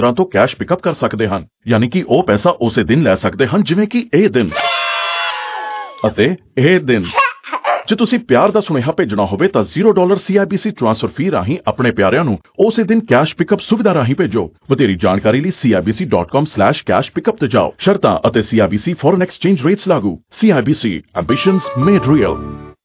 ਤਰ੍ਹਾਂ ਤੋਂ cash pickup ਕਰ ਸਕਦੇ ਹਨ, ਯਾਨੀ ਕਿ ਉਹ ਪੈਸਾ ਉਸੇ ਦਿਨ ਲੈ ਸਕਦੇ ਹਨ ਜਿਵੇਂ ਕਿ ਇਹ ਦਿਨ ਅਤੇ ਇਹ ਦਿਨ। ਜੇ ਤੁਸੀਂ ਪਿਆਰ ਦਾ ਸੁਨੇਹਾ ਭੇਜਣਾ ਹੋਵੇ ਤਾਂ $0 CIBC ਟ੍ਰਾਂਸਫਰ ਫੀ ਰਾਹੀਂ ਆਪਣੇ ਪਿਆਰਿਆਂ ਨੂੰ ਉਸੇ ਦਿਨ ਕੈਸ਼ ਪਿਕਅਪ ਸੁਵਿਧਾ ਰਾਹੀਂ ਭੇਜੋ। ਵਧੇਰੀ ਜਾਣਕਾਰੀ ਲਈ CIBC.com/cash-pickup ਤੇ ਜਾਓ। ਸ਼ਰਤਾਂ ਅਤੇ CIBC ਫੋਰਨ ਐਕਸਚੇਂਜ ਰੇਟਸ ਲਾਗੂ। CIBC Ambitions Made Real।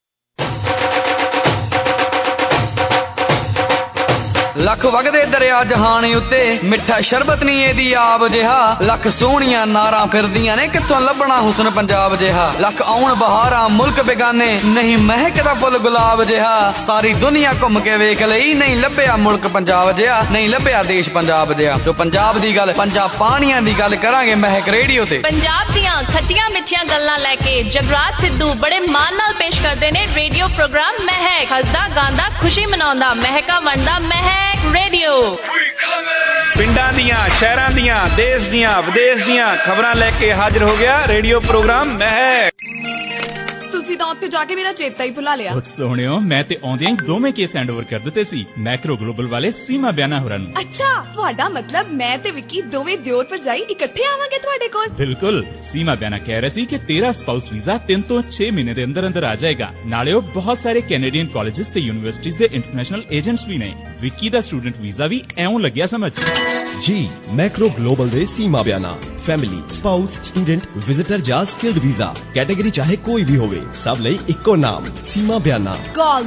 Lakh ਵਗਦੇ ਦਰਿਆ ਜਹਾਨ ਉੱਤੇ ਮਿੱਠਾ ਸ਼ਰਬਤ ਨਹੀਂ ਇਹਦੀ ਆਬ ਜਿਹਾ। ਲੱਖ ਸੋਹਣੀਆਂ ਨਾਰਾਂ ਫਿਰਦੀਆਂ ਨੇ ਕਿੱਥੋਂ ਲੱਭਣਾ ਹੁਸਨ ਪੰਜਾਬ ਜਿਹਾ। ਲੱਖ ਆਉਣ ਬਹਾਰਾਂ ਮੁਲਕ ਬੇਗਾਨੇ ਨਹੀਂ ਮਹਿਕਦਾ ਫੁੱਲ ਗੁਲਾਬ ਜਿਹਾ। ਸਾਰੀ ਦੁਨੀਆ ਘੁੰਮ ਕੇ ਵੇਖ ਲਈ ਨਹੀਂ ਲੱਭਿਆ ਮੁਲਕ ਪੰਜਾਬ ਜਿਹਾ, ਨਹੀਂ ਲੱਭਿਆ ਦੇਸ਼ ਪੰਜਾਬ ਜਿਹਾ। ਜੋ ਪੰਜਾਬ ਦੀ ਗੱਲ, ਪੰਜਾਬ ਪਾਣੀਆਂ ਦੀ ਗੱਲ ਕਰਾਂਗੇ ਮਹਿਕ ਰੇਡੀਓ ਤੇ। ਪੰਜਾਬ ਦੀਆਂ ਖੱਟੀਆਂ ਮਿੱਠੀਆਂ ਗੱਲਾਂ ਲੈ ਕੇ ਜਗਰਾਜ ਸਿੱਧੂ ਬੜੇ ਮਾਣ ਨਾਲ ਪੇਸ਼ ਕਰਦੇ ਨੇ ਰੇਡੀਓ ਪ੍ਰੋਗਰਾਮ ਮਹਿਕ। ਹੱਸਦਾ ਗਾਉਂਦਾ ਖੁਸ਼ੀ ਮਨਾਉਂਦਾ ਮਹਿਕਾ ਵੰਡਦਾ ਮਹਿਕ ਰੇਡੀਓ। ਪਿੰਡਾਂ ਦੀਆਂ, ਸ਼ਹਿਰਾਂ ਦੀਆਂ, ਦੇਸ਼ ਦੀਆਂ, ਵਿਦੇਸ਼ ਦੀਆਂ ਖਬਰਾਂ ਲੈ ਕੇ ਹਾਜ਼ਰ ਹੋ ਗਿਆ ਰੇਡੀਓ ਪ੍ਰੋਗਰਾਮ ਮਹਿਕ। ਤੁਸੀਂ ਤਾਂ ਉੱਥੇ ਜਾ ਕੇ ਮੇਰਾ ਚੇਤਾ ਹੀ ਭੁਲਾ ਲਿਆ। ਸੋਹਣਿਓ, ਮੈਂ ਤੇ ਆਉਂਦਿਆਂ ਹੀ ਦੋਵੇਂ ਕੇਸ ਹੈਂਡਓਵਰ ਕਰ ਦਿੱਤੇ ਸੀ ਮੈਕਰੋ ਗਲੋਬਲ ਵਾਲੇ ਸੀਮਾ ਬਿਆਨਾ ਹੋਰਾਂ ਨੂੰ। ਅੱਛਾ, ਤੁਹਾਡਾ ਮਤਲਬ ਮੈਂ ਤੇ ਵਿੱਕੀ ਦੋਵੇਂ ਦਿਓਰ ਭਰਜਾਈ ਇਕੱਠੇ ਆਵਾਂਗੇ ਤੁਹਾਡੇ ਕੋਲ? ਬਿਲਕੁਲ। ਸੀਮਾ ਬਿਆਨਾ ਕਹਿ ਰਹੀ ਸੀ ਕਿ ਤੇਰਾ ਸਪਾਊਸ ਵੀਜ਼ਾ 3 ਤੋਂ 6 ਮਹੀਨੇ ਦੇ ਅੰਦਰ ਅੰਦਰ ਆ ਜਾਏਗਾ। ਨਾਲੇ ਉਹ ਬਹੁਤ ਸਾਰੇ ਕੈਨੇਡੀਅਨ ਕਾਲਜਿਸ ਤੇ ਯੂਨੀਵਰਸਿਟੀਜ਼ ਦੇ ਇੰਟਰਨੈਸ਼ਨਲ ਏਜੰਟਸ ਵੀ ਨੇ। ਵਿੱਕੀ ਦਾ ਸਟੂਡੈਂਟ ਵੀਜ਼ਾ ਵੀ ਐਉਂ ਲੱਗਿਆ ਸਮਝ ਜੀ। ਮੈਕਰੋ ਗਲੋਬਲ ਦੇ Seema Biana family, spouse, student, visitor ਜਾਂ ਸਕਿਲਡ ਵੀਜ਼ਾ ਕੈਟੇਗਰੀ ਚਾਹੇ ਕੋਈ ਵੀ ਹੋਵੇ, ਸਭ ਲਈ ਇੱਕੋ ਨਾਮ ਸੀਮਾ ਬਿਆਨਾ। ਕਾਲ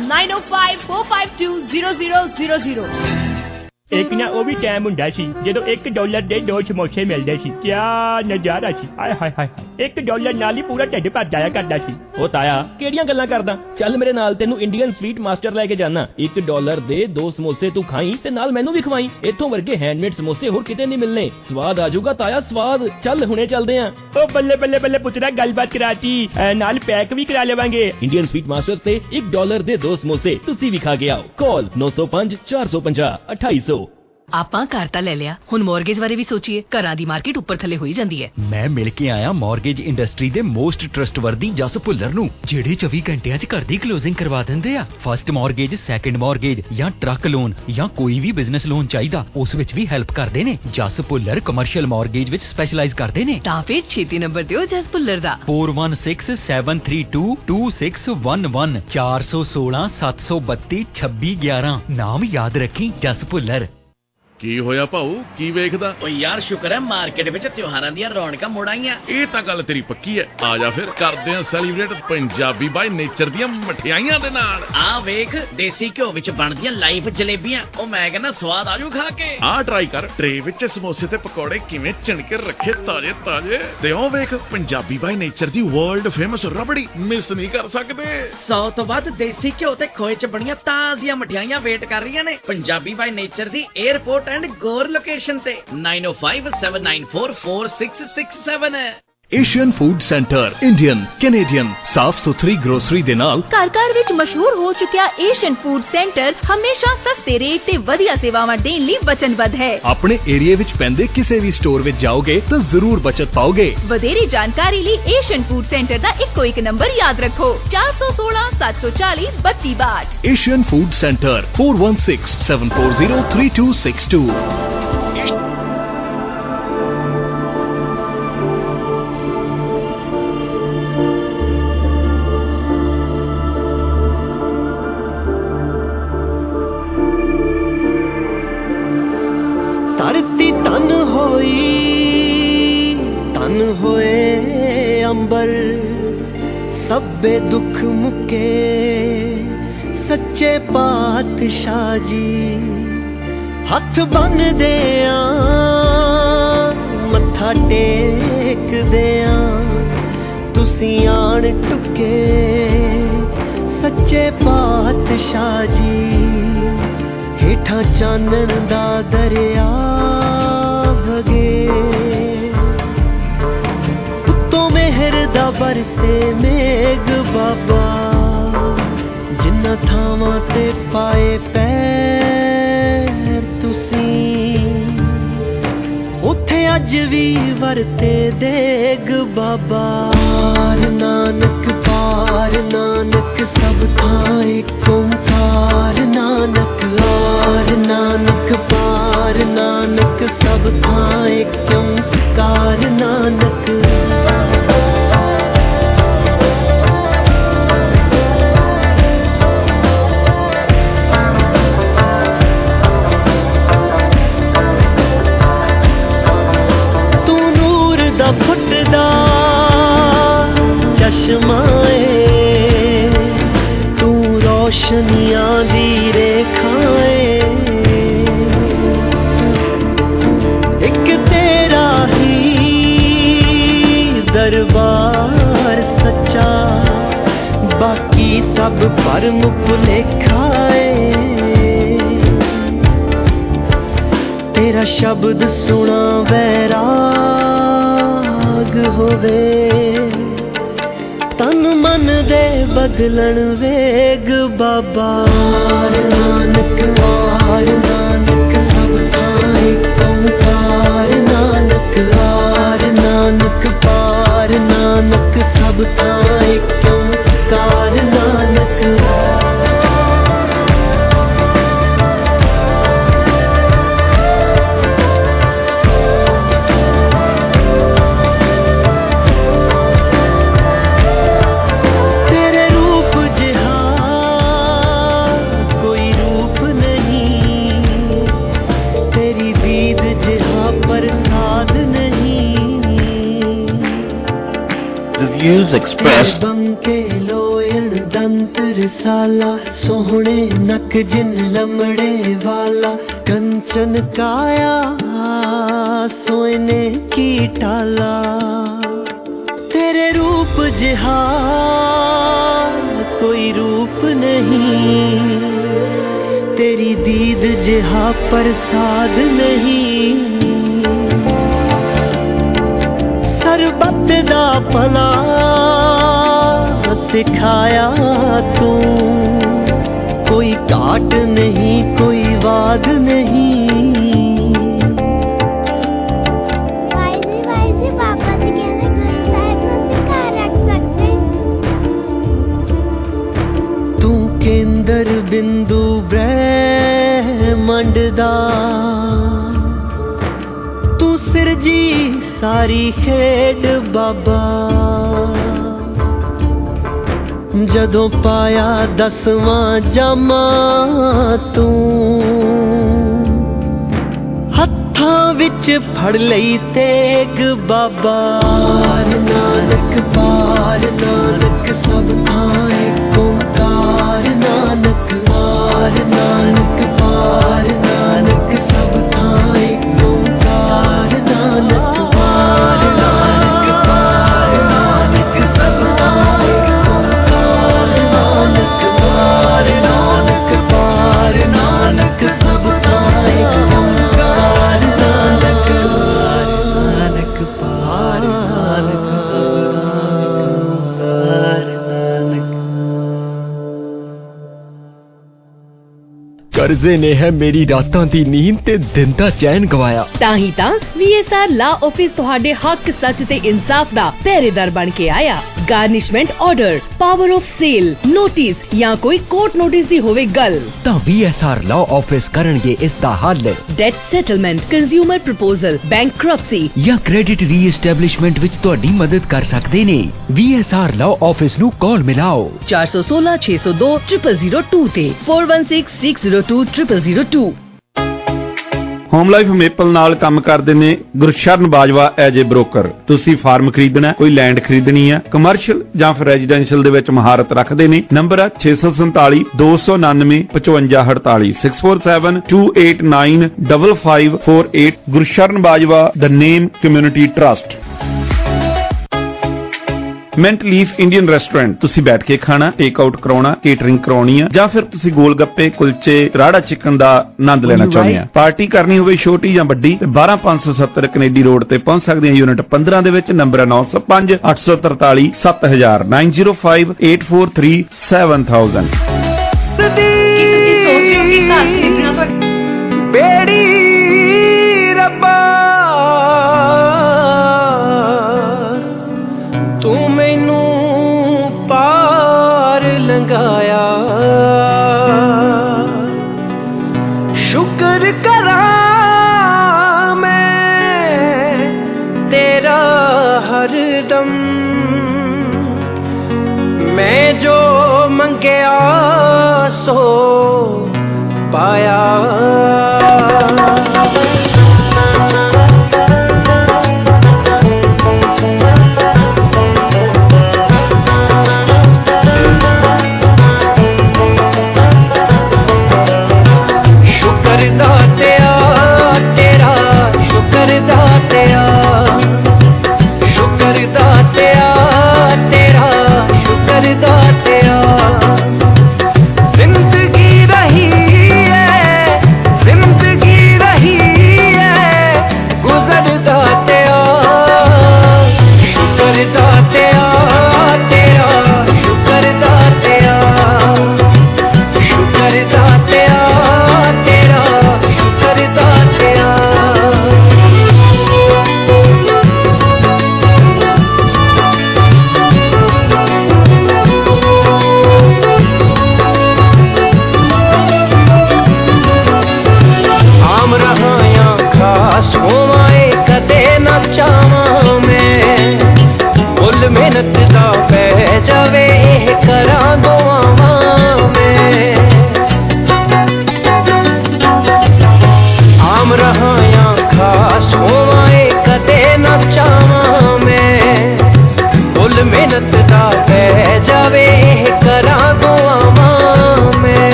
9054520000। ਇੱਕ ਨਾ ਉਹ ਵੀ ਟਾਈਮ ਹੁੰਦਾ ਸੀ ਜਦੋਂ $1 ਦੇ 2 ਸਮੋਸੇ ਮਿਲਦੇ ਸੀ। ਕਿਆ ਨਜ਼ਾਰਾ ਸੀ। ਆਏ ਹਾਏ ਹਾਏ, $1 ਨਾਲ ਹੀ ਪੂਰਾ ਢਿੱਡ ਭਰ ਜਾਇਆ ਕਰਦਾ ਸੀ। ਉਹ ਤਾਇਆ ਕਿਹੜੀਆਂ ਗੱਲਾਂ ਕਰਦਾ, ਚੱਲ ਮੇਰੇ ਨਾਲ ਤੈਨੂੰ ਇੰਡੀਅਨ ਸਵੀਟ ਮਾਸਟਰ ਲੈ ਕੇ ਜਾਣਾ। $1 ਦੇ 2 ਸਮੋਸੇ ਤੂੰ ਖਾਈ ਤੇ ਨਾਲ ਮੈਨੂੰ ਵੀ ਖਵਾਈ। ਇੱਥੋਂ ਵਰਗੇ ਹੈਂਡਮੇਡ ਸਮੋਸੇ ਹੋਰ ਕਿਤੇ ਨਹੀਂ ਮਿਲਨੇ। ਸਵਾਦ ਆ ਜਾਊਗਾ ਤਾਇਆ, ਸਵਾਦ। ਚੱਲ ਹੁਣੇ ਚੱਲਦੇ ਆਂ। ਉਹ ਬੱਲੇ ਬੱਲੇ ਬੱਲੇ ਪੁੱਤਰਾ, ਗੱਲਬਾਤ ਕਰਾਤੀ, ਨਾਲ ਪੈਕ ਵੀ ਕਰਾ ਲਵਾਂਗੇ। ਇੰਡੀਅਨ ਸਵੀਟ ਮਾਸਟਰ ਤੇ $1 ਦੇ 2 ਸਮੋਸੇ ਤੁਸੀਂ ਵੀ ਖਾ ਕੇ ਆਓ। ਕਾਲ 905 450 2800। ਆਪਾਂ ਘਰ ਤਾਂ ਲੈ ਲਿਆ, ਹੁਣ ਮੌਰਗੇਜ ਬਾਰੇ ਵੀ ਸੋਚੀਏ। ਘਰਾਂ ਦੀ ਮਾਰਕੀਟ ਉੱਪਰ ਥੱਲੇ ਹੋਈ ਜਾਂਦੀ ਹੈ। ਮੈਂ ਮਿਲ ਕੇ ਆਇਆ ਮੌਰਗੇਜ ਇੰਡਸਟਰੀ ਦੇ ਮੋਸਟ ਟਰਸਟਵਰਦੀ ਜਸ ਭੁੱਲਰ ਨੂੰ, ਜਿਹੜੇ 24 ਘੰਟਿਆਂ 'ਚ ਘਰ ਦੀ ਕਲੋਜ਼ਿੰਗ ਕਰਵਾ ਦਿੰਦੇ ਆ। ਫਸਟ ਮੌਰਗੇਜ, ਸੈਕੰਡ ਮੌਰਗੇਜ ਜਾਂ ਟਰੱਕ ਲੋਨ ਜਾਂ ਕੋਈ ਵੀ ਬਿਜ਼ਨਸ ਲੋਨ ਚਾਹੀਦਾ, ਉਸ ਵਿੱਚ ਵੀ ਹੈਲਪ ਕਰਦੇ ਨੇ। ਜਸ ਭੁੱਲਰ ਕਮਰਸ਼ੀਅਲ ਮੌਰਗੇਜ ਵਿੱਚ ਸਪੈਸ਼ਲਾਈਜ਼ ਕਰਦੇ ਨੇ। ਤਾਂ ਫਿਰ ਛੇਤੀ ਨੰਬਰ ਦਿਓ ਜਸ ਭੁੱਲਰ ਦਾ। 4167322611 416 732 2611। ਨਾਮ ਯਾਦ ਰੱਖੀ, ਜਸ ਭੁੱਲਰ। ਕੀ ਹੋਇਆ ਭਾਊ, ਕੀ ਵੇਖਦਾ? ਓ ਯਾਰ ਸ਼ੁਕਰ ਹੈ ਮਾਰਕੀਟ ਵਿੱਚ ਤਿਉਹਾਰਾਂ ਦੀਆਂ ਰੌਣਕਾਂ ਮੁੜ ਆਈਆਂ। ਇਹ ਤਾਂ ਗੱਲ ਤੇਰੀ ਪੱਕੀ ਹੈ। ਆ ਜਾ ਫਿਰ ਕਰਦੇ ਆਂ ਸੈਲੀਬ੍ਰੇਟ ਪੰਜਾਬੀ ਬਾਈ ਨੇਚਰ ਦੀਆਂ ਮਠਿਆਈਆਂ ਦੇ ਨਾਲ। ਆ ਵੇਖ, ਦੇਸੀ ਘਿਓ ਵਿੱਚ ਬਣਦੀਆਂ ਲਾਈਵ ਜਲੇਬੀਆਂ। ਉਹ ਮੈਂ ਕਹਿੰਦਾ ਸਵਾਦ ਆਜੂ ਖਾ ਕੇ। ਆ ਟਰਾਈ ਕਰ, ਟਰੇ ਵਿੱਚ ਸਮੋਸੇ ਤੇ ਪਕੌੜੇ ਕਿਵੇਂ ਚਿਣਕੇ ਰੱਖੇ ਤਾਜ਼ੇ ਤਾਜ਼ੇ। ਤੇ ਉਹ ਵੇਖ ਪੰਜਾਬੀ ਬਾਈ ਨੇਚਰ ਦੀ ਵਰਲਡ ਫੇਮਸ ਰਬੜੀ, ਮਿਸ ਨਹੀਂ ਕਰ ਸਕਦੇ। 100 ਤੋਂ ਵੱਧ ਦੇਸੀ ਘਿਓ ਤੇ ਖੋਏ 'ਚ ਬਣੀਆਂ ਤਾਜ਼ੀਆਂ ਮਠਿਆਈਆਂ ਵੇਟ ਕਰ ਰਹੀਆਂ ਨੇ ਪੰਜਾਬੀ ਬਾਈ ਨੇਚਰ ਦੀ 에ਅਰਪੋਰਟ ਐਂਡ ਗੌਰ ਲੋਕੇਸ਼ਨ ਤੇ। 9057944667। Asian food Centre Indian, Canadian ਸਾਫ਼ ਸੁਥਰੀ ਗਰੋਸਰੀ ਦੇ ਨਾਲ ਘਰ ਘਰ ਵਿੱਚ ਮਸ਼ਹੂਰ ਹੋ ਚੁੱਕਿਆ ਏਸ਼ੀਅਨ ਫੂਡ ਸੈਂਟਰ ਹਮੇਸ਼ਾ ਸਸਤੇ ਰੇਟ ਤੇ ਵਧੀਆ ਸੇਵਾਵਾਂ ਦੇਣ ਲਈ ਵਚਨਬੱਧ ਹੈ। ਆਪਣੇ ਏਰੀਆ ਵਿੱਚ ਪੈਂਦੇ ਕਿਸੇ ਵੀ ਸਟੋਰ ਵਿੱਚ ਜਾਓਗੇ ਤਾਂ ਜ਼ਰੂਰ ਬਚਤ ਪਾਓਗੇ। ਵਧੇਰੀ ਜਾਣਕਾਰੀ ਲਈ ਏਸ਼ੀਅਨ ਫੂਡ ਸੈਂਟਰ ਦਾ ਇੱਕੋ ਇੱਕ ਨੰਬਰ ਯਾਦ ਰੱਖੋ, 416 740 3262। Asian food centre 4167403262। ਧਰਤੀ ਤਨ ਹੋਈ, ਤਨ ਹੋਏ ਅੰਬਰ, ਸਭੇ ਦੁੱਖ ਮੁਕੇ ਸੱਚੇ ਪਾਤਸ਼ਾਹ ਜੀ। ਹੱਥ ਬੰਨਦੇ ਆਂ, ਮੱਥਾ ਟੇਕਦੇ ਆਂ, ਤੁਸੀਂ ਆਣ ਟੁਕੇ ਸੱਚੇ ਪਾਤਸ਼ਾਹ ਜੀ। ਹੇਠਾਂ ਚਾਨਣ ਦਾ ਦਰਿਆ ਵਗੇ, ਉੱਤੋਂ ਮਿਹਰ ਦਾ ਬਰਸੇ ਮੇਘ ਬਾਬਾ। ਜਿਨ੍ਹਾਂ ਥਾਵਾਂ ਤੇ ਪਾਏ ਪੈਰ ਤੁਸੀਂ, ਉੱਥੇ ਅੱਜ ਵੀ ਵਰਤੇ ਦੇਗ ਬਾਬਾ। ਪਾਰ ਨਾਨਕ, ਪਾਰ ਨਾਨਕ, ਸਭ ਥਾਂ ਇੱਕ ਓਂਕਾਰ ਨਾਨਕ। ਆਰ ਨਾਨਕ, ਪਾਰ ਨਾਨਕ, ਸਭ रोशनियां दी रेखाएं, एक तेरा ही दरबार सच्चा, बाकी सब भरम भुलेखाए। तेरा शब्द सुना वैराग होवे, तन मन दे बदलन वेग बाबा। नानक वार नानक सब थाए ओंकार, नानक हार नानक पार, नानक सब थाए ओंकार, नानक expressed बंके लोयन दंत रिसाला, सोहणे नक जिन लमड़े वाला, कंचन काया सोने की टाला। तेरे रूप जिहा कोई रूप नहीं, तेरी दीद जिहा प्रसाद नहीं। सरबत दा भला सिखाया तू, कोई घाट नहीं कोई वाद नहीं। पापा जी कहने गुरु साहिब को सिखा रख सकते। तू केंद्र बिंदु ब्रह्मंड दा, तू सिरजी सारी खेड बाबा। जदों पाया 10वां जामा तू, हत्थां विच फड़ लई तेग बाबा। नानक पार नानक सब थाए ओंकार, नानक पार नानक पार, नानक सब थाए ओंकार, नानक पार नानक पार, नानक सब थाए ओंकार, नानक पार नानक पार, नानक सब थाए ओंकार, नानक पार नानक पार, नानक सब थाए नानक। कर्जे ने है मेरी रातां दी नींद ते दिन दा चैन गवाया। ताही ता VSR ला ऑफिस तुहाडे हक सच ते इंसाफ दा पहरेदार बन के आया। Garnishment order, power of sale, notice या कोई कोर्ट नोटिस दी होवे गल तां VSR ला ऑफिस करनगे इस दा हल। Debt settlement, consumer proposal, bankruptcy या क्रेडिट रीएस्टैब्लिशमेंट विच तुहाडी मदद कर सकदे ने। VSR ला ऑफिस नू कॉल मिलाओ 416 602 0002 ते 4166 602 0002। ਹੋਮ ਲਾਈਫ ਮੇਪਲ ਨਾਲ ਕੰਮ ਕਰਦੇ ਨੇ Gursharan Bajwa as a broker. ਤੁਸੀਂ ਫਾਰਮ ਖਰੀਦਣਾ, ਕੋਈ ਲੈਂਡ ਖਰੀਦਣੀ ਹੈ, ਕਮਰਸ਼ੀਅਲ ਜਾਂ ਫਿਰ ਰੈਜ਼ੀਡੈਂਸ਼ੀਅਲ ਦੇ ਵਿੱਚ ਮਹਾਰਤ ਰੱਖਦੇ ਨੇ। ਨੰਬਰ ਹੈ 647 299 5548 6472895548। Gursharan Bajwa, the name community trust. Mint Leaf Indian restaurant. ਤੁਸੀਂ ਬੈਠ ਕੇ ਖਾਣਾ, ਟੇਕ ਆਊਟ ਕਰਾਉਣਾ, ਕੇਟਰਿੰਗ ਕਰਾਉਣੀ ਆ, ਜਾਂ ਫਿਰ ਤੁਸੀਂ ਗੋਲ ਗੱਪੇ, ਕੁਲਚੇ, ਰਾੜਾ ਚਿਕਨ ਦਾ ਆਨੰਦ ਲੈਣਾ ਚਾਹੁੰਦੇ ਆ। ਪਾਰਟੀ ਕਰਨੀ ਹੋਵੇ ਛੋਟੀ ਜਾਂ ਵੱਡੀ ਤੇ 12570 ਕੈਨੇਡੀ ਰੋਡ ਤੇ ਪਹੁੰਚ ਸਕਦੇ ਆ। ਯੂਨਿਟ 15 ਦੇ ਵਿੱਚ। ਨੰਬਰ ਹੈ 905 843 7000 905 843 7000। ਕੀ ਤੁਸੀਂ ਸੋਚ ਰਹੇ ਹੋ ਕਿ ਘਰ ਖਰੀਦਣਾ ਪਰ बेड़ी रब्बा तू मैनू पार लंघाया शुक्र करा मैं तेरा हरदम मैं जो मंगया सो पाया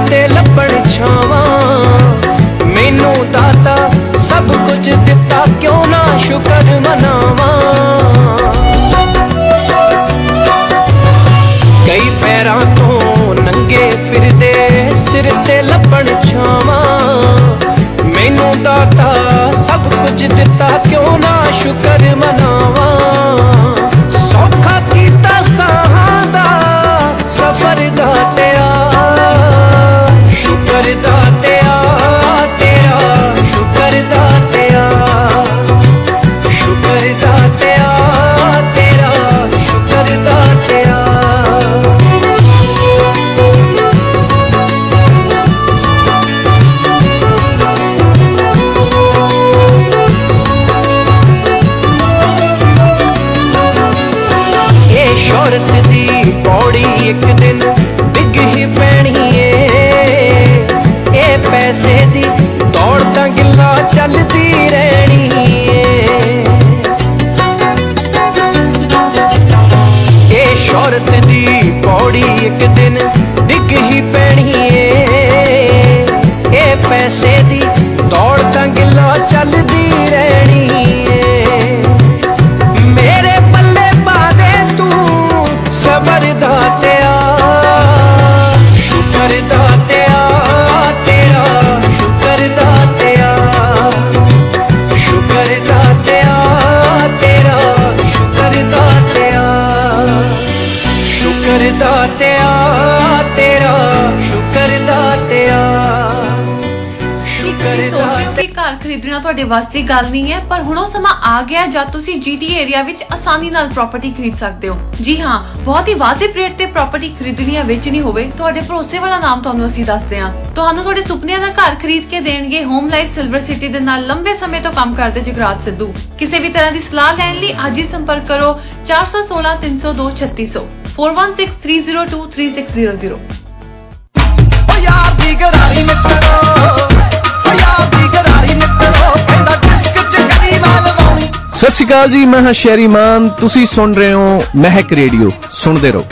ਤੇ ਲੱਭਣ ਛਾਵਾਂ ਮੈਨੂੰ ਦਾਤਾ ਸਭ ਕੁਝ ਦਿੱਤਾ ਕਿਉਂ ਨਾ ਸ਼ੁਕਰ ਮਨਾਵਾਂ ਕਈ ਪੈਰਾਂ ਤੋਂ ਨੰਗੇ ਫਿਰਦੇ ਸਿਰ ਤੇ ਲੱਭਣ ਛਾਵਾਂ ਮੈਨੂੰ ਦਾਤਾ ਸਭ ਕੁਝ ਦਿੱਤਾ ਕਿਉਂ ਨਾ ਸ਼ੁਕਰ ਮਨਾਵਾਂ ਸੌਖਾ ਕੀਤਾ ਸਾਹਾਂ ਦਾ ਸਫਰ ਦਾਤਿਆ ਸ਼ੁਕਰ ਦਾਤਿਆ ਤੇਰਾ ਸ਼ੁਕਰ ਦਾਤਿਆ ਸ਼ੁਕਰ ਦਾਤਿਆ ਤੇਰਾ ਸ਼ੁਕਰ ਦਾਤਿਆ शोहरत दी पौड़ी एक दिन डिग ही पैनी ए पैसे दी दौड़ तां गिला चलती रहनी ए शोहरत दी पौड़ी एक दिन डिग ही पैनी ए पैसे दी दौड़ तां गिला चलती रहनी मेरे पल्ले पा दे तू सबर दातया शुकर दातया तेरा शुकर दातया शुकर दातया तेरा शुकर दातया शुकर दातया तेरा शुकर दातया ਕਿ ਘਰ ਖਰੀਦਣਾ ਤੁਹਾਡੇ ਵੱਸ ਦੀ ਗੱਲ ਨਹੀਂ ਹੈ ਪਰ ਹੁਣ ਉਹ ਸਮਾਂ ਆ ਗਿਆ ਜਦ ਤੁਸੀਂ GTA ਏਰੀਆ ਵਿੱਚ ਆਸਾਨੀ ਨਾਲ ਪ੍ਰਾਪਰਟੀ ਖਰੀਦ ਸਕਦੇ ਹੋ ਜੀ ਹਾਂ ਬਹੁਤ ਹੀ ਵਾਜਿਬ ਰੇਟ ਤੇ ਪ੍ਰਾਪਰਟੀ ਖਰੀਦਣੀ ਜਾਂ ਵੇਚਣੀ ਹੋਵੇ ਤੁਹਾਡੇ ਭਰੋਸੇ ਵਾਲਾ ਨਾਮ ਤੁਹਾਨੂੰ ਅਸੀਂ ਦੱਸਦੇ ਹਾਂ ਤੁਹਾਨੂੰ ਤੁਹਾਡੇ ਸੁਪਨਿਆਂ ਦਾ ਘਰ ਖਰੀਦ ਕੇ ਦੇਣਗੇ ਹੋਮ ਲਾਈਫ ਸਿਲਵਰ ਸਿਟੀ ਦੇ ਨਾਲ ਲੰਬੇ ਸਮੇਂ ਤੋਂ ਕੰਮ ਕਰਦੇ ਜਗਰਾਜ ਸਿੱਧੂ ਕਿਸੇ ਵੀ ਤਰ੍ਹਾਂ ਦੀ ਸਲਾਹ ਲੈਣ ਲਈ ਅੱਜ ਹੀ ਸੰਪਰਕ ਕਰੋ 416 302 3600 4163023600 ਓ ਯਾਰ ਦੀ ਗਰਾਰੀ ਮਿੱਤਰੋ ਸਤਿ ਸ਼੍ਰੀ ਅਕਾਲ ਜੀ ਮੈਂ ਹਾਂ ਸ਼ੈਰੀ ਮਾਨ ਤੁਸੀਂ ਸੁਣ ਰਹੇ ਹੋ ਮਹਿਕ ਰੇਡੀਓ ਸੁਣਦੇ ਰਹੋ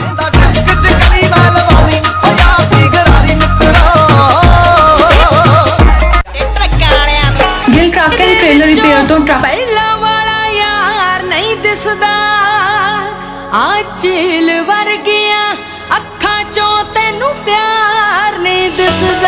Gill truck and trailer repair ਤੋਂ ਪਹਿਲਾਂ ਵਾਲਾ ਯਾਰ ਨਹੀਂ ਦਿਸਦਾ ਆ ਚੀਲ ਵਰਗੀਆਂ ਅੱਖਾਂ ਚੋਂ ਤੈਨੂੰ ਪਿਆਰ ਨਹੀਂ ਦਿਸਦਾ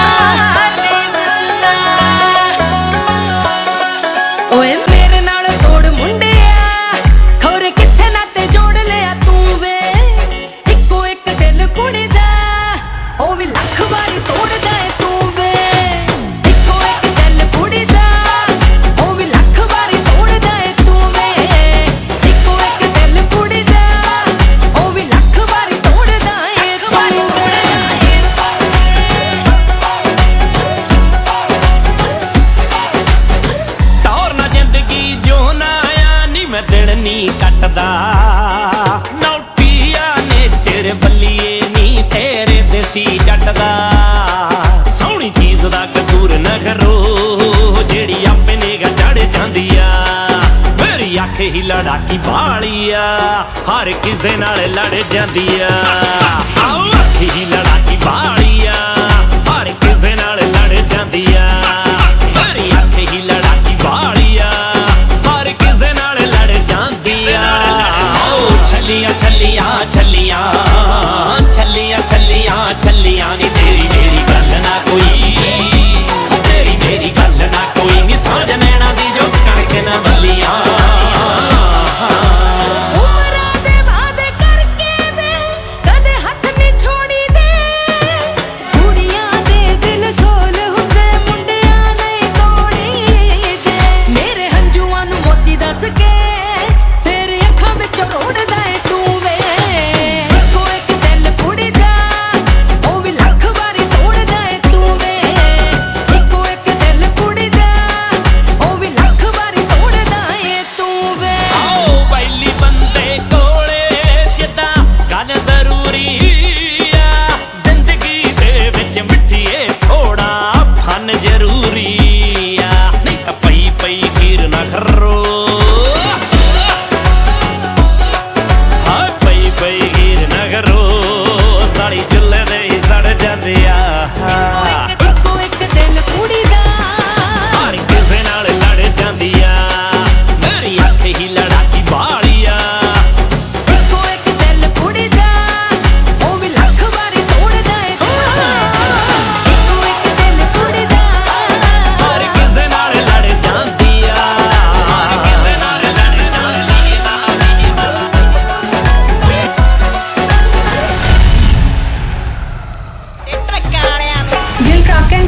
ਓਏ ਮੇਰੇ ਨਾਲ ਤੋੜ ਮੁੰਡਿਆ ਖੌਰੇ ਕਿੱਥੇ ਨਾਤੇ ਜੋੜ ਲਿਆ ਤੂੰ ਵੇ ਇੱਕੋ ਇੱਕ ਦਿਲ ਕੁੜੀ ਦਾ ਉਹ ਵੀ ਲੱਖ ਵਾਰੀ ਤੋੜਦਾ ਏ ਤੂੰ ਵੇ ਇੱਕੋ ਇੱਕ ਦਿਲ ਕੁੜੀ ਦਾ ਉਹ ਵੀ ਲੱਖ ਵਾਰੀ ਤੋੜਦਾ ਏ ਤੂੰ ਵੇ ਇੱਕੋ ਇੱਕ ਦਿਲ ਕੁੜੀ ਦਾ ਉਹ ਵੀ ਲੱਖ ਵਾਰੀ ਤੋੜਦਾ ਏ ਤੂੰ ਵੇ ਮੈਂ ਦਿਨ ਨੀ ਕੱਟਦਾ ਨੌਟੀਆ ਨੇ ਤੇਰੇ ਬੱਲੀਏ ਨੀ ਤੇਰੇ ਦੇਸੀ ਜੱਟ ਦਾ ਸੋਹਣੀ ਚੀਜ਼ ਦਾ ਕਸੂਰ ਨਾ ਕਰੋ ਜਿਹੜੀ ਆਪੇ ਨਿਗਾ ਚੜ ਜਾਂਦੀ ਆ ਮੇਰੀ ਅੱਖ ਹੀ ਲੜਾਕੀ ਬਾਲੀ ਆ ਹਰ ਕਿਸੇ ਨਾਲ ਲੜ ਜਾਂਦੀ ਆ ਅੱਖ ਹੀ ਲੜਾਕੀ ਬਾਲੀ ਆ ਹਰ ਕਿਸੇ ਨਾਲ ਲੜ ਜਾਂਦੀ ਆ ਮੇਰੀ ਅੱਖ ਹੀ ਲੜਾਕੀ ਬਾਲੀ ਆ ਛੱਲੀਆਂ ਛੱਲੀਆਂ ਛੱਲੀਆਂ ਛੱਲੀਆਂ ਛੱਲੀਆਂ ਛੱਲੀਆਂ ਨੀ ਤੇਰੀ ਮੇਰੀ ਗੱਲ ਨਾ ਕੋਈ ਤੇਰੀ ਮੇਰੀ ਗੱਲ ਨਾ ਕੋਈ ਨੀ ਸਾਂਝ ਨੈਣਾ ਦੀ ਜੋ ਕਣਕ ਨਾ ਬੱਲੀਆਂ ਉਮਰਾਂ ਦੇ ਵਾਅਦੇ ਕਰਕੇ ਵੇ ਕਦੇ ਹੱਥ ਨੀ ਛੋੜੀ ਦੇ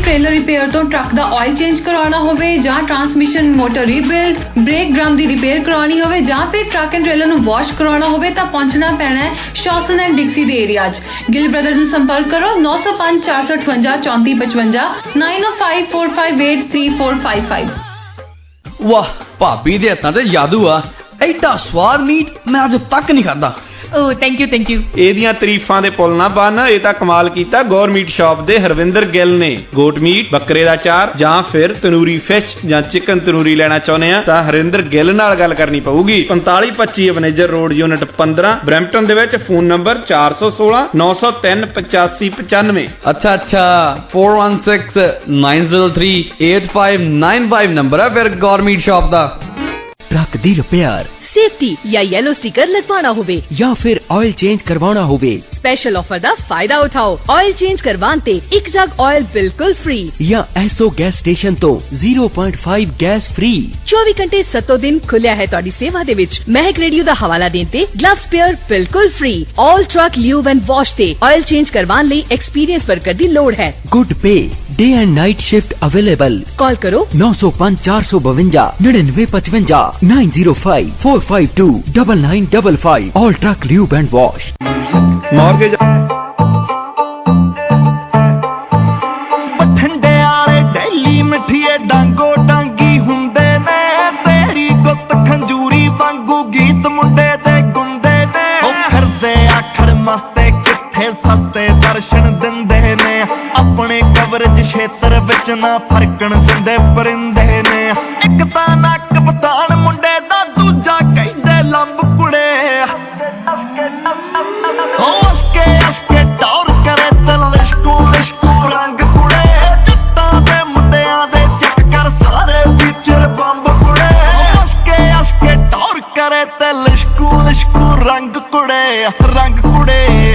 ਟ੍ਰੇਲਰ ਰਿਪੇਅਰ ਤੋਂ ਟਰੱਕ ਦਾ ਆਇਲ ਚੇਂਜ ਕਰਵਾਉਣਾ ਹੋਵੇ ਜਾਂ transmission motor rebuild, brake drum ਦੀ ਰਿਪੇਅਰ ਕਰਵਾਉਣੀ ਹੋਵੇ ਜਾਂ ਫਿਰ ਟਰੱਕ ਐਂਡ ਟ੍ਰੇਲਰ ਨੂੰ ਵਾਸ਼ ਕਰਵਾਉਣਾ ਹੋਵੇ ਤਾਂ ਪਹੁੰਚਣਾ ਪੈਣਾ ਹੈ ਸ਼ੌਸਨ ਐਂਡ ਡਿਕਸੀ ਦੇ ਏਰੀਆ 'ਚ। ਗਿੱਲ ਬ੍ਰਦਰ ਨੂੰ ਸੰਪਰਕ ਕਰੋ 905 458 3455 9054583455। ਵਾਹ, ਭਾਬੀ ਦੇ ਹੱਥਾਂ ਤੇ ਜਾਦੂ ਆ। ਐਡਾ ਸਵਾਦ ਮੀਟ ਮੈਂ ਅੱਜ ਤੱਕ ਨਹੀਂ ਖਾਦਾ। ਓ ਥੈਂਕ ਯੂ ਇਹਦੀਆਂ ਤਾਰੀਫਾਂ ਦੇ ਪੁੱਲ ਨਾ ਬੰਨ। ਇਹ ਤਾਂ ਕਮਾਲ ਕੀਤਾ ਗੌਰ ਮੀਟ ਸ਼ਾਪ ਦੇ ਹਰਵਿੰਦਰ ਗਿੱਲ ਨੇ। ਗੋਟ ਮੀਟ, ਬੱਕਰੇ ਦਾ ਚਾਰ ਜਾਂ ਫਿਰ ਤੰਦੂਰੀ ਫਿਸ਼ ਜਾਂ ਚਿਕਨ ਤੰਦੂਰੀ ਲੈਣਾ ਚਾਹੁੰਦੇ ਆ ਤਾਂ ਹਰਵਿੰਦਰ ਗਿੱਲ ਨਾਲ ਗੱਲ ਕਰਨੀ ਪਊਗੀ। 4525 ਅਬਨੇਜਰ ਰੋਡ, ਯੂਨਿਟ 15, ਬਰੈਂਪਟਨ ਦੇ ਵਿੱਚ। Phone number 416 903 8595। ਅੱਛਾ 416 903 8595 ਨੰਬਰ ਹੈ ਫਿਰ ਗੌਰ ਮੀਟ ਸ਼ਾਪ ਦਾ। ਟਰੱਕ ਦੀ ਰਿਪੇਅਰ, सेफ्टी या येलो स्टिकर लगवाना होवे या फिर ऑयल चेंज करवाना होवे, स्पेशल ऑफर दा फायदा उठाओ। ऑयल चेंज करवान ते एक जग ऑयल बिल्कुल फ्री या एसओ गैस स्टेशन तो 0.5 गैस फ्री। 24 घंटे 7 दिन खुलिया है तुहाडी सेवा दे विच। महक रेडियो दा हवाला देन ते ग्लव स्पेयर बिल्कुल free. All Truck Lube and Wash ते ऑयल चेंज करवान लई एक्सपीरियंस वर्कर दी लोड़ है। Good pay, day and night shift available. Call करो 905 452 9955 905 452 9955। All Truck Lube and Wash. Mortgage बठिंडे वाले डेली मिठिए डांगो डांगी हुंदे ने, तेरी गुत खंजूरी वांगू गीत मुंडे ते गुंदे ने। ओ फिरदे आखड़ मस्ते किथे सस्ते दर्शन दिंदे ने, अपने कवरेज क्षेत्र विच ना फरकण दिंदे परिंदे ने। एक तां नक पतान मुंडे दा, दूजा कहंदे लंब कुड़े। अशके अशके टौर करे तल लिशकू लिशकू रंग कुड़े, चिट्टां दे मुंडियां दे चक्कर सारे फीचर बंब कुड़े। अशके अशके टौर करे तल लिशकू लिशकू रंग कुड़े, रंग कुड़े।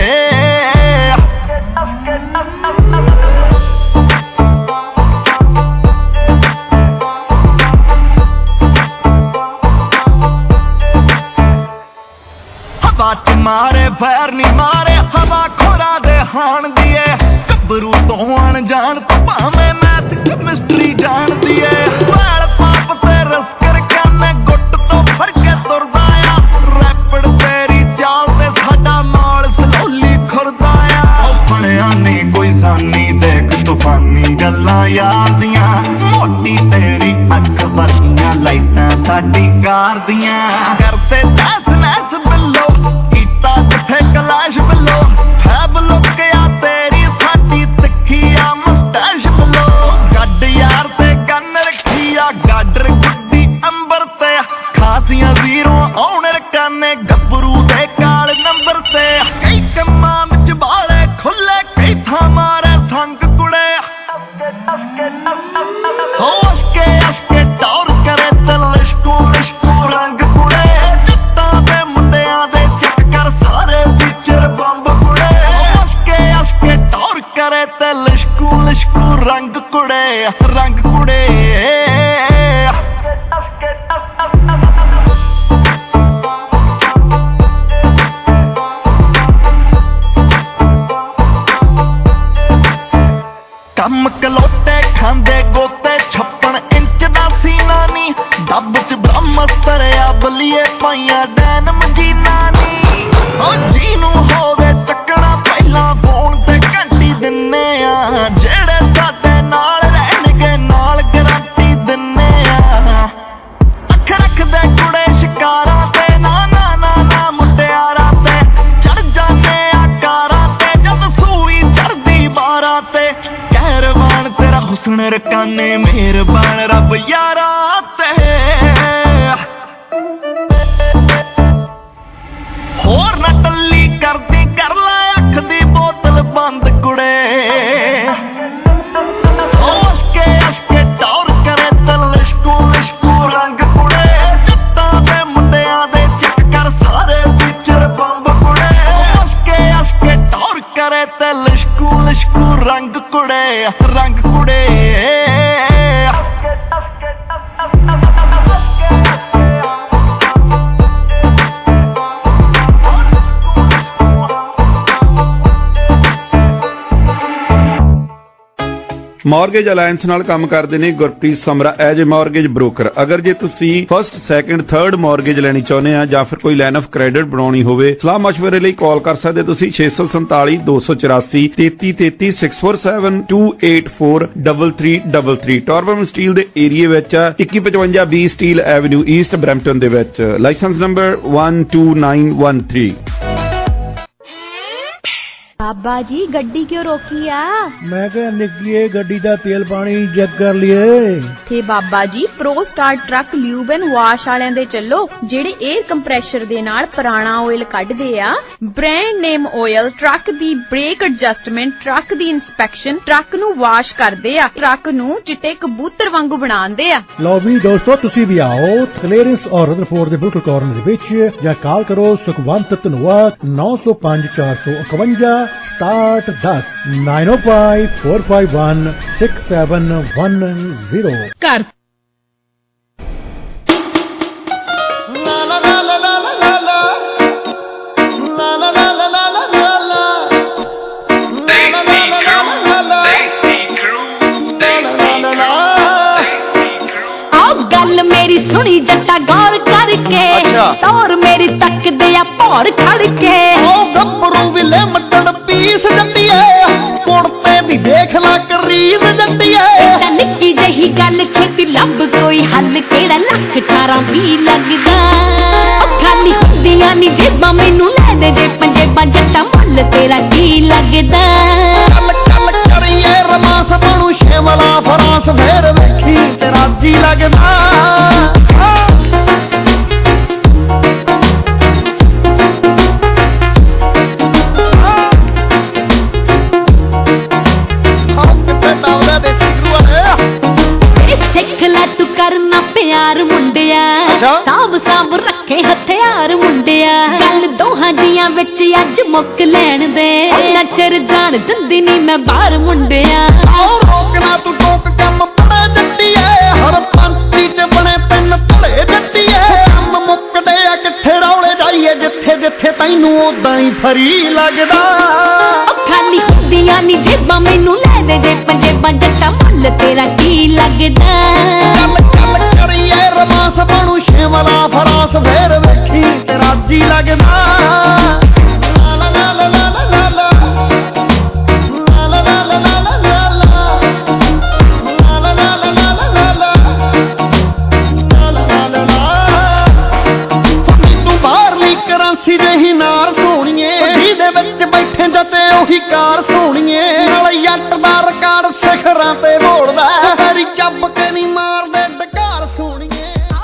हवा च मारे फैर नी मारे, हवा खोरा दे हाण दिए। गबरू तो आन जान तो भावे मैथ केमिस्ट्री जान दिए। वैल पाप ते रस्कर करने गुट तो फड़ के तुरदा आ, रैपड़ तेरी चाल ते साडा माल सलोली खुरदा आ। फड़िया नी कोई सानी देख तूफानी गल्लां यार दियां, मोटी तेरी अख वर्गियां लाइटां साडी कार दियां। करते तैस नैस बिल्लो जिथे कलैश बिलो, है बलुकिया तेरी साडी तिखिया मुस्टैश बिलो। गड्ड यार ते गन रखिया, गाडर गुड्डी अंबर ते, खासियां जीरो आउण रकाने गबरू दे काल नंबर ते। कई कम्मां विच बाले खुले, कई थां मारे संग कुड़े। हो अशके अशके टौर करे तल लिशकू लिशकू रंग कुड़े, चिट्टां दे मुंडियां दे चक्कर सारे फीचर बंब कुड़े। अशके अशके टौर करे ते लिशकू लिशकू रंग कुड़े, रंग कुड़े। कम कलोटे खांदे गोते 56 इंच दा सीना नी, डब च ब्रह्मस्त्र आ बलिए पाइया डैन मजीना नी। ओ जीनू होवे चकना पहला फोन ते घंटी दिन्ने आ, जेड़े साडे नाल रहणगे नाल गारंटी दिन्ने आ। अख रखदे कुड़े शिकारा ते, ना ना ना ना मुंडियारा ते, चढ़ जाने आकारा ते जद सूई चढ़दी बारा ते। कहरवान तेरा हुस्न रकाने मेहरबान रब यारा ते। होर ना टल्ली करदी कर लै अख दी बोतल बंद कुड़े। अशके अशके टौर करे तल लिशकू लिशकू रंग कुड़े, चिट्टां दे मुंडियां दे चक्कर सारे फीचर बंब कुड़े। अशके अशके टौर करे तल लिशकू लिशकू रंग कुड़े, रंग कुड़े। ਮਾਰਗੇਜ ਅਲਾਈਅੰਸ ਨਾਲ ਕੰਮ ਕਰਦੇ ਨੇ Gurpreet Samra as a mortgage broker. ਅਗਰ ਜੇ ਤੁਸੀਂ ਫਸਟ, ਸੈਕੰਡ, ਥਰਡ ਮਾਰਗੇਜ ਲੈਣੀ ਚਾਹੁੰਦੇ ਆ ਜਾਂ ਫਿਰ ਕੋਈ ਲਾਈਨ ਆਫ ਕ੍ਰੈਡਿਟ ਬਣਾਉਣੀ ਹੋਵੇ, ਸਲਾਹ ਮਸ਼ਵਰੇ ਲਈ ਕਾਲ ਕਰ ਸਕਦੇ ਤੁਸੀਂ 647 284 3333 647 284 3333। ਟੌਰਬਨ ਸਟੀਲ ਦੇ ਏਰੀਏ ਵਿੱਚ 2155 B Steeles Avenue East Brampton ਦੇ ਵਿੱਚ। Licence number 12913। बाबा जी गड्डी क्यों रोकी आ? मैं क्या निकलिए गड्डी दा तेल पानी चेक कर लिए थे बाबा जी। Pro Star Truck Lube and Wash वालियां दे चलो जेड़े एयर कंप्रेशर दे नाल पुराना ऑयल कढदे आ। ब्रांड नेम ऑयल ट्रक दी ब्रेक एडजस्टमेंट, ट्रक दी इंस्पैक्शन, ट्रक नू वाश करदे आ, ट्रक नू चिट्टे कबूतर वांगू बनांदे आ। लो भी दोस्तों तुसी भी आओ क्लीयरेंस और रदरफोर्ड दे बिल्कुल कॉर्नर दे विच या कॉल करो सुखवंत धनवाद 905 451 स्टार्ट 10 905 451 6710 कर गल मेरी सुनी जट्टा गौर करके तौर मेरी तक दिया भौर खड़ के गप्परू विले मटन पीस जट्टिए कुड़ते दी देख ला करीब जट्टिए निक्की जही गल छेती लब कोई हल केड़ा लख 18-20 लगदा खाली हुंदियां नी जेबां मैनू लै दे जे पंजेबां जट्टा मुल तेरा की लगदा कल करिए रमास बनू शिमला फरांस फेर वेखी तेरा जी लगदा करना प्यार मुंडिया साब साब रखे हथियार मुंडिया गल दोहां दियां विच अज मुक लैण दे नचर जान दिंदी नी मैं बाहर मुंडिया रोकना तू टोक कम बड़ा जट्टिए हर पंक्ति च बने तिन धड़े जट्टिए कम मुकदे आ किथे रौले जाइए जिथे जिथे तैनू उदां ही फरी लगदा खाली हुंदियां नी जेबां मैनू लै दे जे पंजेबां जट्टा मुल तेरा की लगदा करिए रमास बनू शिमला फरांस फेर वेखी तेरा जी लगदा बाहरली करंसी जही नार सोहणीए ਜਿਹਦੇ ਵਿੱਚ ਬੈਠੇ ਜੱਟੇ ਉਹੀ ਕਾਰ ਸੋਹਣੀਏ ਨਾਲ ਜੱਟ ਦਾ ਰਿਕਾਰਡ ਸਿਖਰਾਂ ਤੇ ਮੋੜਦਾ ਹਰੀ ਚੱਬ ਕੇ ਨਹੀਂ ਮਾਰਦੇ ਡਕਾਰ ਸੋਹਣੀਏ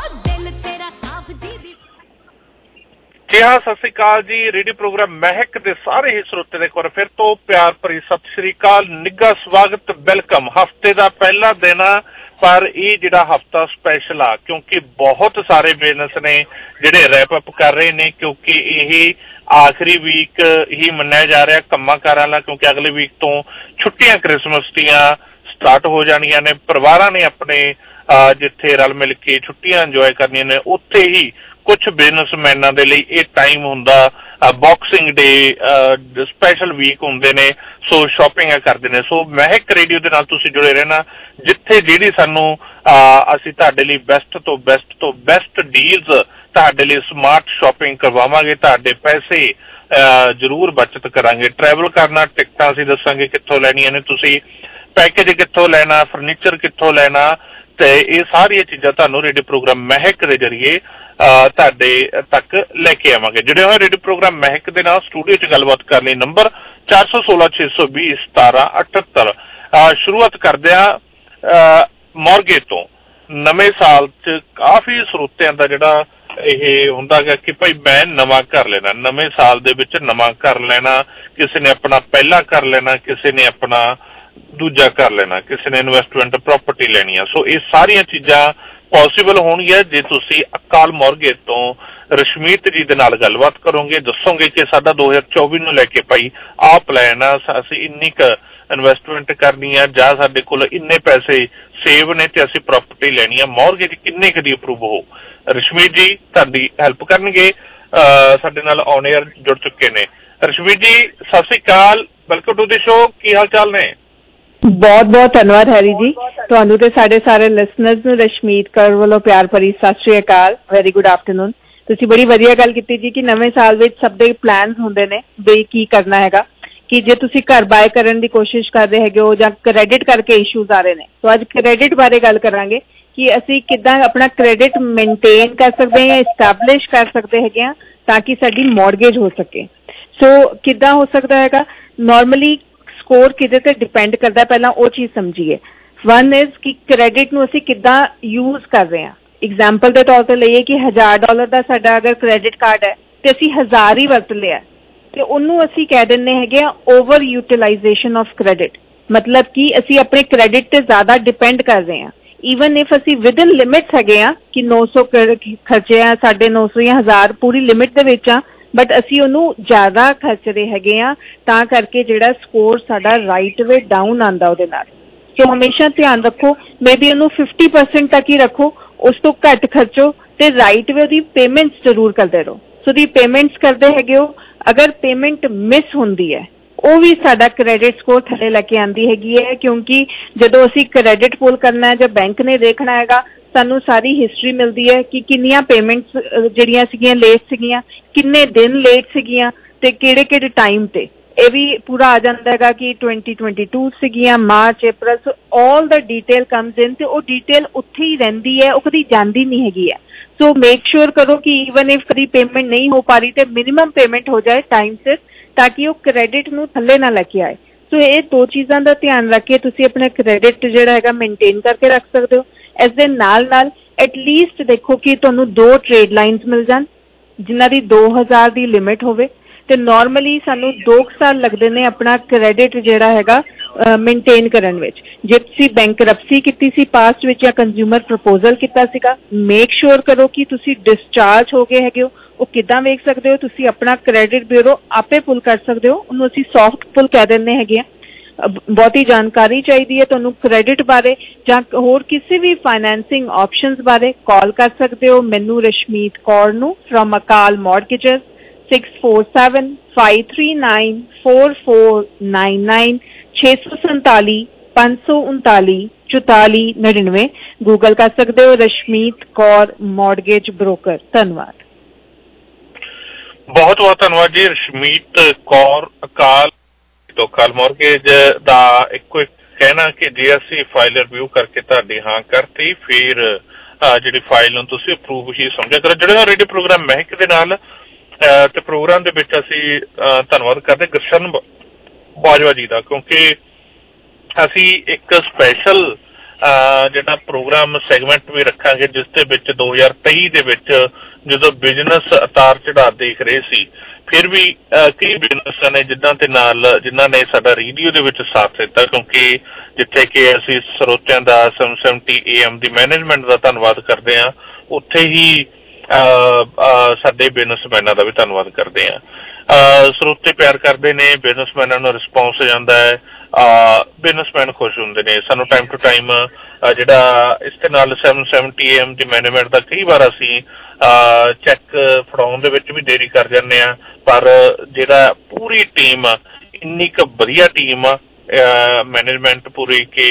ਜੀ ਹਾਂ, ਸਤਿ ਸ੍ਰੀ ਅਕਾਲ ਜੀ। ਰੇਡੀਓ ਪ੍ਰੋਗਰਾਮ ਮਹਿਕ ਦੇ ਸਾਰੇ ਹੀ ਸਰੋਤੇ ਦੇ ਇੱਕ ਵਾਰ ਫਿਰ ਤੋਂ ਪਿਆਰ ਭਰੀ ਸਤਿ ਸ੍ਰੀ ਅਕਾਲ, ਨਿੱਘਾ ਸਵਾਗਤ, ਵੈਲਕਮ। ਹਫਤੇ ਦਾ ਪਹਿਲਾ ਦਿਨ ਆ, ਪਰ ਇਹ ਜਿਹੜਾ ਹਫਤਾ ਸਪੈਸ਼ਲ ਆ ਕਿਉਂਕਿ ਬਹੁਤ ਸਾਰੇ ਬਿਜ਼ਨਸ ਨੇ ਜਿਹੜੇ ਰੈਪ ਅਪ ਕਰ ਰਹੇ ਨੇ ਕਿਉਂਕਿ ਇਹ ਆਖਰੀ ਵੀਕ ਹੀ ਮੰਨਿਆ ਜਾ ਰਿਹਾ ਕੰਮਾਂ ਕਾਰਾਂ ਦਾ, ਕਿਉਂਕਿ ਅਗਲੇ ਵੀਕ ਤੋਂ ਛੁੱਟੀਆਂ ਕ੍ਰਿਸਮਸ ਦੀਆਂ ਸਟਾਰਟ ਹੋ ਜਾਣੀਆਂ ਨੇ। ਪਰਿਵਾਰਾਂ ਨੇ ਆਪਣੇ ਜਿੱਥੇ ਰਲ ਮਿਲ ਕੇ ਛੁੱਟੀਆਂ ਇੰਜੋਏ ਕਰਨੀਆਂ ਨੇ, ਉੱਥੇ ਹੀ ਕੁਛ ਬਿਜ਼ਨਸਮੈਨਾਂ ਦੇ ਲਈ ਇਹ ਟਾਈਮ ਹੁੰਦਾ ਬਾਕਸਿੰਗ ਡੇ, ਸਪੈਸ਼ਲ ਵੀਕ ਹੁੰਦੇ ਨੇ, ਸੋ ਸ਼ਾਪਿੰਗ ਕਰਦੇ ਨੇ। ਸੋ ਮਹਿਕ ਰੇਡੀਓ ਦੇ ਨਾਲ ਤੁਸੀਂ ਜੁੜੇ ਰਹਿਣਾ, ਜਿੱਥੇ ਜਿਹੜੀ ਸਾਨੂੰ ਅਸੀਂ ਤੁਹਾਡੇ ਲਈ ਬੈਸਟ ਤੋਂ ਬੈਸਟ ਡੀਲਸ, ਤੁਹਾਡੇ ਲਈ ਸਮਾਰਟ ਸ਼ਾਪਿੰਗ ਕਰਵਾਵਾਂਗੇ, ਤੁਹਾਡੇ ਪੈਸੇ ਜ਼ਰੂਰ ਬਚਤ ਕਰਾਂਗੇ। ਟਰੈਵਲ ਕਰਨਾ, ਟਿਕਟਾਂ ਅਸੀਂ ਦੱਸਾਂਗੇ ਕਿੱਥੋਂ ਲੈਣੀਆਂ ਨੇ, ਤੁਸੀਂ ਪੈਕੇਜ ਕਿੱਥੋਂ ਲੈਣਾ, ਫਰਨੀਚਰ ਕਿੱਥੋਂ ਲੈਣਾ, ਤੇ ਇਹ ਸਾਰੀਆਂ ਚੀਜ਼ਾਂ ਤੁਹਾਨੂੰ ਰੇਡੀਓ ਪ੍ਰੋਗਰਾਮ ਮਹਿਕ ਦੇ ਜ਼ਰੀਏ ਤੁਹਾਡੇ ਤੱਕ ਲੈ ਕੇ ਆਵਾਂਗੇ। ਜਿਹੜੇ ਹੋਏ ਰੇਡੀਓ ਪ੍ਰੋਗਰਾਮ ਮਹਿਕ ਦੇ ਨਾਲ ਸਟੂਡੀਓ 'ਚ ਗੱਲਬਾਤ ਕਰਨ ਲਈ ਨੰਬਰ 416 620 1778। ਸ਼ੁਰੂਆਤ ਕਰਦੇ ਆ ਮੌਰਗੇਜ ਤੋਂ। ਨਵੇਂ ਸਾਲ 'ਚ ਕਾਫੀ ਸਰੋਤਿਆਂ ਦਾ ਜਿਹੜਾ ਇਹ ਹੁੰਦਾ ਗਾ ਕਿ ਭਾਈ ਮੈਂ ਨਵਾਂ ਘਰ ਲੈਣਾ, ਨਵੇਂ ਸਾਲ ਦੇ ਵਿੱਚ ਨਵਾਂ ਘਰ ਲੈਣਾ, ਕਿਸੇ ਨੇ ਆਪਣਾ ਪਹਿਲਾ ਘਰ ਲੈਣਾ, ਕਿਸੇ ਨੇ ਆਪਣਾ ਦੂਜਾ ਘਰ ਲੈਣਾ, ਕਿਸੇ ਨੇ ਇਨਵੈਸਟਮੈਂਟ ਪ੍ਰਾਪਰਟੀ ਲੈਣੀ ਆ। ਸੋ ਇਹ ਸਾਰੀਆਂ ਚੀਜ਼ਾਂ ਪੋਸੀਬਲ ਹੋਣਗੀਆਂ ਜੇ ਤੁਸੀਂ ਅਕਾਲ ਮੌਰਗੇਜ ਤੋਂ ਰਸ਼ਮੀਤ ਜੀ ਦੇ ਨਾਲ ਗੱਲਬਾਤ ਕਰੋਗੇ, ਦੱਸੋਗੇ ਕਿ ਸਾਡਾ 2024 ਨੂੰ ਲੈ ਕੇ ਭਾਈ ਆਹ ਪਲਾਨ ਆ, ਅਸੀਂ ਇੰਨੀ ਕੁ ਇਨਵੈਸਟਮੈਂਟ ਕਰਨੀ ਆ ਜਾਂ ਸਾਡੇ ਕੋਲ ਇੰਨੇ ਪੈਸੇ ਸੇਵ ਨੇ ਤੇ ਅਸੀਂ ਪ੍ਰਾਪਰਟੀ ਲੈਣੀ ਆ, ਮੌਰਗੇਜ ਕਿੰਨੇ ਕੁ ਦੀ ਅਪਰੂਵ ਹੋ। ਰਸ਼ਮੀਤ ਜੀ ਤੁਹਾਡੀ ਹੈਲਪ ਕਰਨਗੇ, ਸਾਡੇ ਨਾਲ ਔਨ 에ਅਰ ਜੁੜ ਚੁੱਕੇ ਨੇ। ਰਸ਼ਮੀਤ ਜੀ ਸਤਿ ਸ੍ਰੀ ਅਕਾਲ, ਵੈਲਕਮ ਟੂ ਦੀ ਸ਼ੋ, ਕੀ ਹਾਲ ਚਾਲ ਨੇ? ਬਹੁਤ ਬਹੁਤ ਧੰਨਵਾਦ ਹੈਰੀ ਜੀ ਤੁਹਾਨੂੰ ਤੇ ਸਾਡੇ ਸਾਰੇ ਲਿਸਨਰਸ ਨੂੰ ਰਸ਼ਮੀਤ ਕੌਰ ਵੱਲੋਂ ਪਿਆਰ ਭਰੀ ਸਤਿ ਸ਼੍ਰੀ ਅਕਾਲ ਵੈਰੀ ਗੁੱਡ ਆਫਟਰਨੂਨ ਤੁਸੀਂ ਬੜੀ ਵਧੀਆ ਗੱਲ ਕੀਤੀ ਜੀ ਕਿ ਨਵੇਂ ਸਾਲ ਵਿੱਚ ਸਭ ਦੇ ਪਲਾਨਸ ਹੁੰਦੇ ਨੇ ਵੀ ਕੀ ਕਰਨਾ ਹੈਗਾ ਕਿ ਜੇ ਤੁਸੀਂ ਘਰ ਬਾਏ ਕਰਨ ਦੀ ਕੋਸ਼ਿਸ਼ ਕਰਦੇ ਹੈਗੇ ਹੋ ਜਾਂ ਕ੍ਰੈਡਿਟ ਕਰਕੇ ਇਸ਼ੂਜ਼ ਆ ਰਹੇ ਨੇ ਤਾਂ ਅੱਜ ਕ੍ਰੈਡਿਟ ਬਾਰੇ ਗੱਲ ਕਰਾਂਗੇ ਕਿ ਅਸੀਂ ਕਿੱਦਾਂ ਆਪਣਾ ਕ੍ਰੈਡਿਟ ਮੇਨਟੇਨ ਕਰ ਸਕਦੇ ਹਾਂ ਐਸਟੈਬਲਿਸ਼ ਕਰ ਸਕਦੇ ਹੈਗੇ ਆ ਤਾਂ ਕਿ ਸਾਡੀ ਮੌਰਗੇਜ ਹੋ ਸਕੇ ਸੋ ਕਿੱਦਾਂ ਹੋ ਸਕਦਾ ਹੈਗਾ ਨਾਰਮਲੀ ਸਕੋਰ ਕਿਹਦੇ ਤੇ ਡਿਪੈਂਡ ਕਰਦਾ ਪਹਿਲਾਂ ਉਹ ਚੀਜ਼ ਸਮਝੀਏ ਵਨ ਇਜ਼ ਕਿ ਕ੍ਰੈਡਿਟ ਨੂੰ ਅਸੀਂ ਕਿੱਦਾਂ ਯੂਜ਼ ਕਰ ਰਹੇ ਹਾਂ ਐਗਜ਼ਾਮਪਲ ਦੇ ਤੌਰ ਤੇ ਲਈਏ ਕਿ $1000 ਦਾ ਸਾਡਾ ਅਗਰ ਕ੍ਰੈਡਿਟ ਕਾਰਡ ਹੈ ਤੇ ਅਸੀਂ 1000 ਹੀ ਵਰਤ ਲਿਆ ਤੇ ਉਹਨੂੰ ਅਸੀਂ ਕਹਿ ਦਿੰਦੇ ਹੈਗੇ ਆ ਓਵਰ ਯੂਟਿਲਾਈਜੇਸ਼ਨ ਆਫ ਕ੍ਰੈਡਿਟ ਮਤਲਬ ਕਿ ਅਸੀਂ ਆਪਣੇ ਕ੍ਰੈਡਿਟ ਤੇ ਜ਼ਿਆਦਾ ਡਿਪੈਂਡ ਕਰ ਰਹੇ ਹਾਂ ਈਵਨ ਇਫ ਅਸੀਂ ਵਿਦਨ ਲਿਮਿਟਸ ਹੈਗੇ ਆ ਕਿ 900 ਖਰਚੇ ਆ 950 ਜਾਂ 1000 ਪੂਰੀ ਲਿਮਿਟ ਦੇ ਵਿੱਚ ਆ ਬਟ ਅਸੀਂ ਉਹਨੂੰ ਜ਼ਿਆਦਾ ਖਰਚ ਰਹੇ ਹੈਗੇ ਆ ਤਾਂ ਕਰਕੇ ਜਿਹੜਾ ਸਕੋਰ ਸਾਡਾ ਰਾਈਟ ਵੇ ਡਾਊਨ ਆਉਂਦਾ ਉਹਦੇ ਨਾਲ ਸੋ ਹਮੇਸ਼ਾ ਧਿਆਨ ਰੱਖੋ ਮੇਬੀ ਉਹਨੂੰ 50% ਤੱਕ ਹੀ ਰੱਖੋ ਉਸ ਤੋਂ ਘੱਟ ਖਰਚੋ ਤੇ ਰਾਈਟ ਵੇ ਉਹਦੀ ਪੇਮੈਂਟਸ ਜ਼ਰੂਰ ਕਰਦੇ ਰਹੋ ਸੋ ਦੀ ਪੇਮੈਂਟਸ ਕਰਦੇ ਹੈਗੇ ਹੋ ਅਗਰ ਪੇਮੈਂਟ ਮਿਸ ਹੁੰਦੀ ਹੈ ਉਹ ਵੀ ਸਾਡਾ ਕ੍ਰੈਡਿਟ ਸਕੋਰ ਥੱਲੇ ਲੈ ਕੇ ਆਉਂਦੀ ਹੈਗੀ ਹੈ ਕਿਉਂਕਿ ਜਦੋਂ ਅਸੀਂ ਕ੍ਰੈਡਿਟ ਪੁੱਲ ਕਰਨਾ ਹੈ ਜਾਂ ਬੈਂਕ ਨੇ ਦੇਖਣਾ ਹੈਗਾ ਸਾਨੂੰ ਸਾਰੀ ਹਿਸਟਰੀ ਮਿਲਦੀ ਹੈ ਕਿ ਕਿੰਨੀਆਂ ਪੇਮੈਂਟਸ ਜਿਹੜੀਆਂ ਸੀਗੀਆਂ ਲੇਟ ਸੀਗੀਆਂ ਕਿੰਨੇ ਦਿਨ ਲੇਟ ਸੀਗੀਆਂ ਤੇ ਕਿਹੜੇ ਟਾਈਮ ਤੇ ਇਹ ਵੀ ਪੂਰਾ ਆ ਜਾਂਦਾ ਹੈਗਾ ਕਿ 2022 ਸੀਗੀਆਂ March April so all the detail comes in ਤੇ ਉਹ ਡਿਟੇਲ ਉੱਥੇ ਹੀ ਰਹਿੰਦੀ ਹੈ ਉਹ ਕਦੀ ਜਾਂਦੀ ਨਹੀਂ ਹੈਗੀ ਹੈ ਸੋ ਮੇਕ ਸ਼ੋਰ ਕਰੋ ਕਿ ਈਵਨ ਇਫ ਕਦੀ ਪੇਮੈਂਟ ਨਹੀਂ ਹੋ ਪਾ ਰਹੀ ਤੇ ਮਿਨੀਮਮ ਪੇਮੈਂਟ ਹੋ ਜਾਏ ਟਾਈਮ ਸਿਰ ਤਾਂ ਕਿ ਉਹ ਕ੍ਰੈਡਿਟ ਨੂੰ ਥੱਲੇ ਨਾ ਲੈ ਕੇ ਆਏ ਸੋ ਇਹ ਦੋ ਚੀਜ਼ਾਂ ਦਾ ਧਿਆਨ ਰੱਖ ਕੇ ਤੁਸੀਂ ਆਪਣਾ ਕ੍ਰੈਡਿਟ ਜਿਹੜਾ ਹੈਗਾ ਮੇਨਟੇਨ ਕਰਕੇ ਰੱਖ ਸਕਦੇ ਹੋ ਇਸ ਦੇ ਨਾਲ ਐਟਲੀਸਟ ਦੇਖੋ ਕਿ ਤੁਹਾਨੂੰ 2 ਟ੍ਰੇਡ ਲਾਈਨਸ ਮਿਲ ਜਾਣ ਜਿਨ੍ਹਾਂ ਦੀ 2000 ਦੀ ਲਿਮਿਟ ਹੋਵੇ ਤੇ ਨਾਰਮਲੀ ਸਾਨੂੰ 2 ਸਾਲ ਲੱਗਦੇ ਨੇ ਆਪਣਾ ਕ੍ਰੈਡਿਟ ਜਿਹੜਾ ਹੈਗਾ ਮੇਨਟੇਨ ਕਰਨ ਵਿੱਚ ਜੇ ਤੁਸੀਂ ਬੈਂਕਰਪਸੀ ਕੀਤੀ ਸੀ ਪਾਸਟ ਵਿੱਚ ਜਾਂ ਕੰਜ਼ਿਊਮਰ ਪ੍ਰਪੋਜ਼ਲ ਕੀਤਾ ਸੀਗਾ ਮੇਕ ਸ਼ੋਰ ਕਰੋ ਕਿ ਤੁਸੀਂ ਡਿਸਚਾਰਜ ਹੋ ਗਏ ਹੈਗੇ ਹੋ ਉਹ ਕਿੱਦਾਂ ਵੇਖ ਸਕਦੇ ਹੋ ਤੁਸੀਂ ਆਪਣਾ ਕ੍ਰੈਡਿਟ ਬਿਊਰੋ ਆਪੇ ਪੁੱਲ ਕਰ ਸਕਦੇ ਹੋ ਉਹਨੂੰ ਅਸੀਂ ਸੌਫਟ ਪੁੱਲ ਕਹਿ ਦਿੰਦੇ ਹੈਗੇ ਆ ਬਹੁਤੀ ਜਾਣਕਾਰੀ ਚਾਹੀਦੀ ਹੈ ਤੁਹਾਨੂੰ ਕ੍ਰੈਡਿਟ ਬਾਰੇ ਜਾਂ ਹੋਰ ਕਿਸੇ ਵੀ ਫਾਈਨੈਂਸਿੰਗ ਆਪਸ਼ਨਸ ਬਾਰੇ ਕਾਲ ਕਰ ਸਕਦੇ ਹੋ ਮੈਨੂੰ ਰਸ਼ਮੀਤ ਕੌਰ ਨੂੰ ਫਰਮ ਅਕਾਲ ਮੌਰਗੇਜਸ 647-539-4499 647 539 4499 ਗੂਗਲ ਕਰ ਸਕਦੇ ਹੋ ਰਸ਼ਮੀਤ ਕੌਰ ਮੌਰਗੇਜ ਬ੍ਰੋਕਰ ਧੰਨਵਾਦ ਬਹੁਤ ਬਹੁਤ ਧੰਨਵਾਦ ਜੀ ਰਸ਼ਮੀਤ ਕੌਰ ਅਕਾਲ ਮੌਰਗੇਜ ਦਾ ਇੱਕੋ ਇੱਕ ਕਹਿਣਾ ਕਿ ਜੇ ਅਸੀਂ ਫਾਈਲ ਰਿਵਿਊ ਕਰਕੇ ਤੁਹਾਡੀ ਹਾਂ ਕਰਤੀ ਫਿਰ ਜਿਹੜੀ ਫਾਈਲ ਨੂੰ ਤੁਸੀਂ ਅਪਰੂਵ ਹੀ ਸਮਝਿਆ ਕਰੋ ਜਿਹੜਾ ਰੇਡੀਓ ਪ੍ਰੋਗਰਾਮ ਮਹਿਕ ਦੇ ਨਾਲ ਤੇ ਪ੍ਰੋਗਰਾਮ ਦੇ ਵਿੱਚ ਅਸੀਂ ਧੰਨਵਾਦ ਕਰਦੇ ਗੁਰਸ਼ਨ ਬਾਜਵਾ ਜੀ ਦਾ ਕਿਉਂਕਿ ਅਸੀਂ ਇੱਕ ਸਪੈਸ਼ਲ ਜਿਹੜਾ ਪ੍ਰੋਗਰਾਮ ਸੈਗਮੈਂਟ ਵੀ ਰੱਖਾਂਗੇ ਜਿਸ ਦੇ ਵਿੱਚ 2023 ਦੇ ਵਿੱਚ ਜਦੋਂ ਬਿਜ਼ਨਸ ਉਤਾਰ ਚੜਾਅ ਦੇਖ ਰਹੇ ਸੀ ਫਿਰ ਵੀ ਕਈ ਬਿਜ਼ਨਸਾਂ ਨੇ ਜਿਨ੍ਹਾਂ ਨੇ ਸਾਡਾ ਰੇਡੀਓ ਦੇ ਵਿੱਚ ਸਾਥ ਦਿੱਤਾ ਕਿਉਂਕਿ ਜਿੱਥੇ ਕਿ ਅਸੀਂ ਸਰੋਤਿਆਂ ਦਾ 770 AM ਦੀ ਮੈਨੇਜਮੈਂਟ ਦਾ ਧੰਨਵਾਦ ਕਰਦੇ ਹਾਂ ਉੱਥੇ ਹੀ ਸਾਡੇ ਬਿਜ਼ਨਸਮੈਨਾਂ ਦਾ ਵੀ ਧੰਨਵਾਦ ਕਰਦੇ ਹਾਂ ਸਰੋਤੇ ਪਿਆਰ ਕਰਦੇ ਨੇ ਬਿਜ਼ਨਸਮੈਨਾਂ ਨੂੰ ਰਿਸਪੌਂਸ ਜਾਂਦਾ ਹੈ ਬਿਜ਼ਨਸਮੈਨ ਖੁਸ਼ ਹੁੰਦੇ ਨੇ ਸਾਨੂੰ ਟਾਈਮ ਟੂ ਟਾਈਮ ਜਿਹੜਾ ਇਸ ਦੇ ਨਾਲ 770 AM ਦੀ ਮੈਨੇਜਮੈਂਟ ਦਾ ਕਈ ਵਾਰ ਅਸੀਂ ਚੈੱਕ ਫੜਾਉਣ ਦੇ ਵਿੱਚ ਵੀ ਦੇਰੀ ਕਰ ਜਾਂਦੇ ਹਾਂ ਪਰ ਜਿਹੜਾ ਪੂਰੀ ਟੀਮ ਇੰਨੀ ਕੁ ਵਧੀਆ ਟੀਮ ਮੈਨੇਜਮੈਂਟ ਪੂਰੀ ਕਿ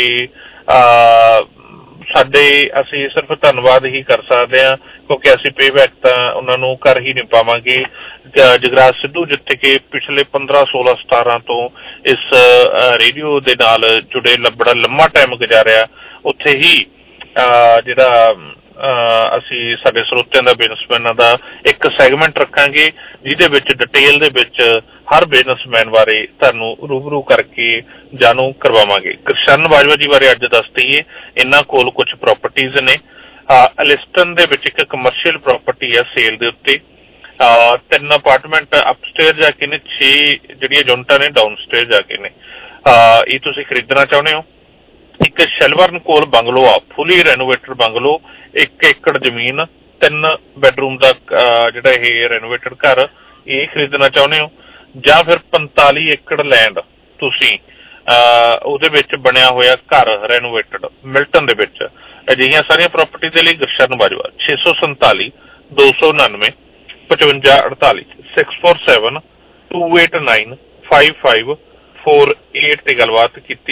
ਸਾਡੇ ਅਸੀਂ ਸਿਰਫ ਧੰਨਵਾਦ ਹੀ ਕਰ ਸਕਦੇ ਹਾਂ ਕਿਉਂਕਿ ਅਸੀਂ ਪੇਬੈਕ ਤਾਂ ਉਹਨਾਂ ਨੂੰ ਕਰ ਹੀ ਨਹੀਂ ਪਾਵਾਂਗੇ ਜਗਰਾਜ ਸਿੱਧੂ ਜਿੱਥੇ ਕਿ ਪਿਛਲੇ 15 16 17 ਤੋਂ ਇਸ ਰੇਡੀਓ ਦੇ ਨਾਲ ਜੁੜੇ ਬੜਾ ਲੰਮਾ ਟਾਈਮ ਗੁਜ਼ਾਰਿਆ ਉੱਥੇ ਹੀ ਜਿਹੜਾ ਅਸੀਂ ਸਾਡੇ ਸਰੋਤਿਆਂ ਦਾ ਬਿਜ਼ਨਸਮੈਨਾਂ ਦਾ ਇੱਕ ਸੈਗਮੈਂਟ ਰੱਖਾਂਗੇ ਜਿਹਦੇ ਵਿੱਚ ਡਿਟੇਲ ਦੇ ਵਿੱਚ ਹਰ ਬਿਜ਼ਨਸਮੈਨ ਬਾਰੇ ਤੁਹਾਨੂੰ ਰੂਬਰੂ ਕਰਕੇ ਜਾਣੂ ਕਰਵਾਵਾਂਗੇ ਗੁਰਸ਼ਨ ਬਾਜਵਾ ਜੀ ਬਾਰੇ ਅੱਜ ਦੱਸ ਦਈਏ ਇਹਨਾਂ ਕੋਲ ਕੁਝ ਪ੍ਰਾਪਰਟੀਜ਼ ਨੇ ਐਲਿਸਟਨ ਦੇ ਵਿੱਚ ਇੱਕ ਕਮਰਸ਼ੀਅਲ ਪ੍ਰਾਪਰਟੀ ਹੈ ਸੇਲ ਦੇ ਉੱਤੇ 3 ਅਪਾਰਟਮੈਂਟ ਅਪਸਟੇਅਰ ਜਾ ਕੇ ਨੇ 6 ਜਿਹੜੀਆਂ ਯੂਨਿਟਾਂ ਨੇ ਡਾਊਨਸਟੇਅਰ ਜਾ ਕੇ ਨੇ ਇਹ ਤੁਸੀਂ ਖਰੀਦਣਾ ਚਾਹੁੰਦੇ ਹੋ ਇੱਕ ਸ਼ੈਲਵਰਨ ਕੋਲ ਬੰਗਲੋ ਆ ਫੁੱਲੀ ਰੈਨੋਵੇਟਡ ਬੰਗਲੋ 1 ਏਕੜ ਜ਼ਮੀਨ 3 ਬੈਡਰੂਮ ਦਾ ਜਿਹੜਾ ਇਹ ਰੈਨੋਵੇਟਡ ਘਰ ਇਹ ਖਰੀਦਣਾ ਚਾਹੁੰਦੇ ਹੋ ਜਾਂ ਫਿਰ 45 ਏਕੜ ਲੈਂਡ ਤੁਸੀਂ ਉਹਦੇ ਵਿੱਚ ਬਣਿਆ ਹੋਇਆ ਘਰ ਰੈਨੋਵੇਟਡ ਮਿਲਟਨ ਦੇ ਵਿੱਚ ਅਜਿਹੀਆਂ ਸਾਰੀਆਂ ਪ੍ਰਾਪਰਟੀ ਦੇ ਲਈ ਗੁਰਸ਼ਨ ਬਾਜਵਾ 647 299 5548 647 289 5548 ਤੇ ਗੱਲਬਾਤ ਕੀਤੀ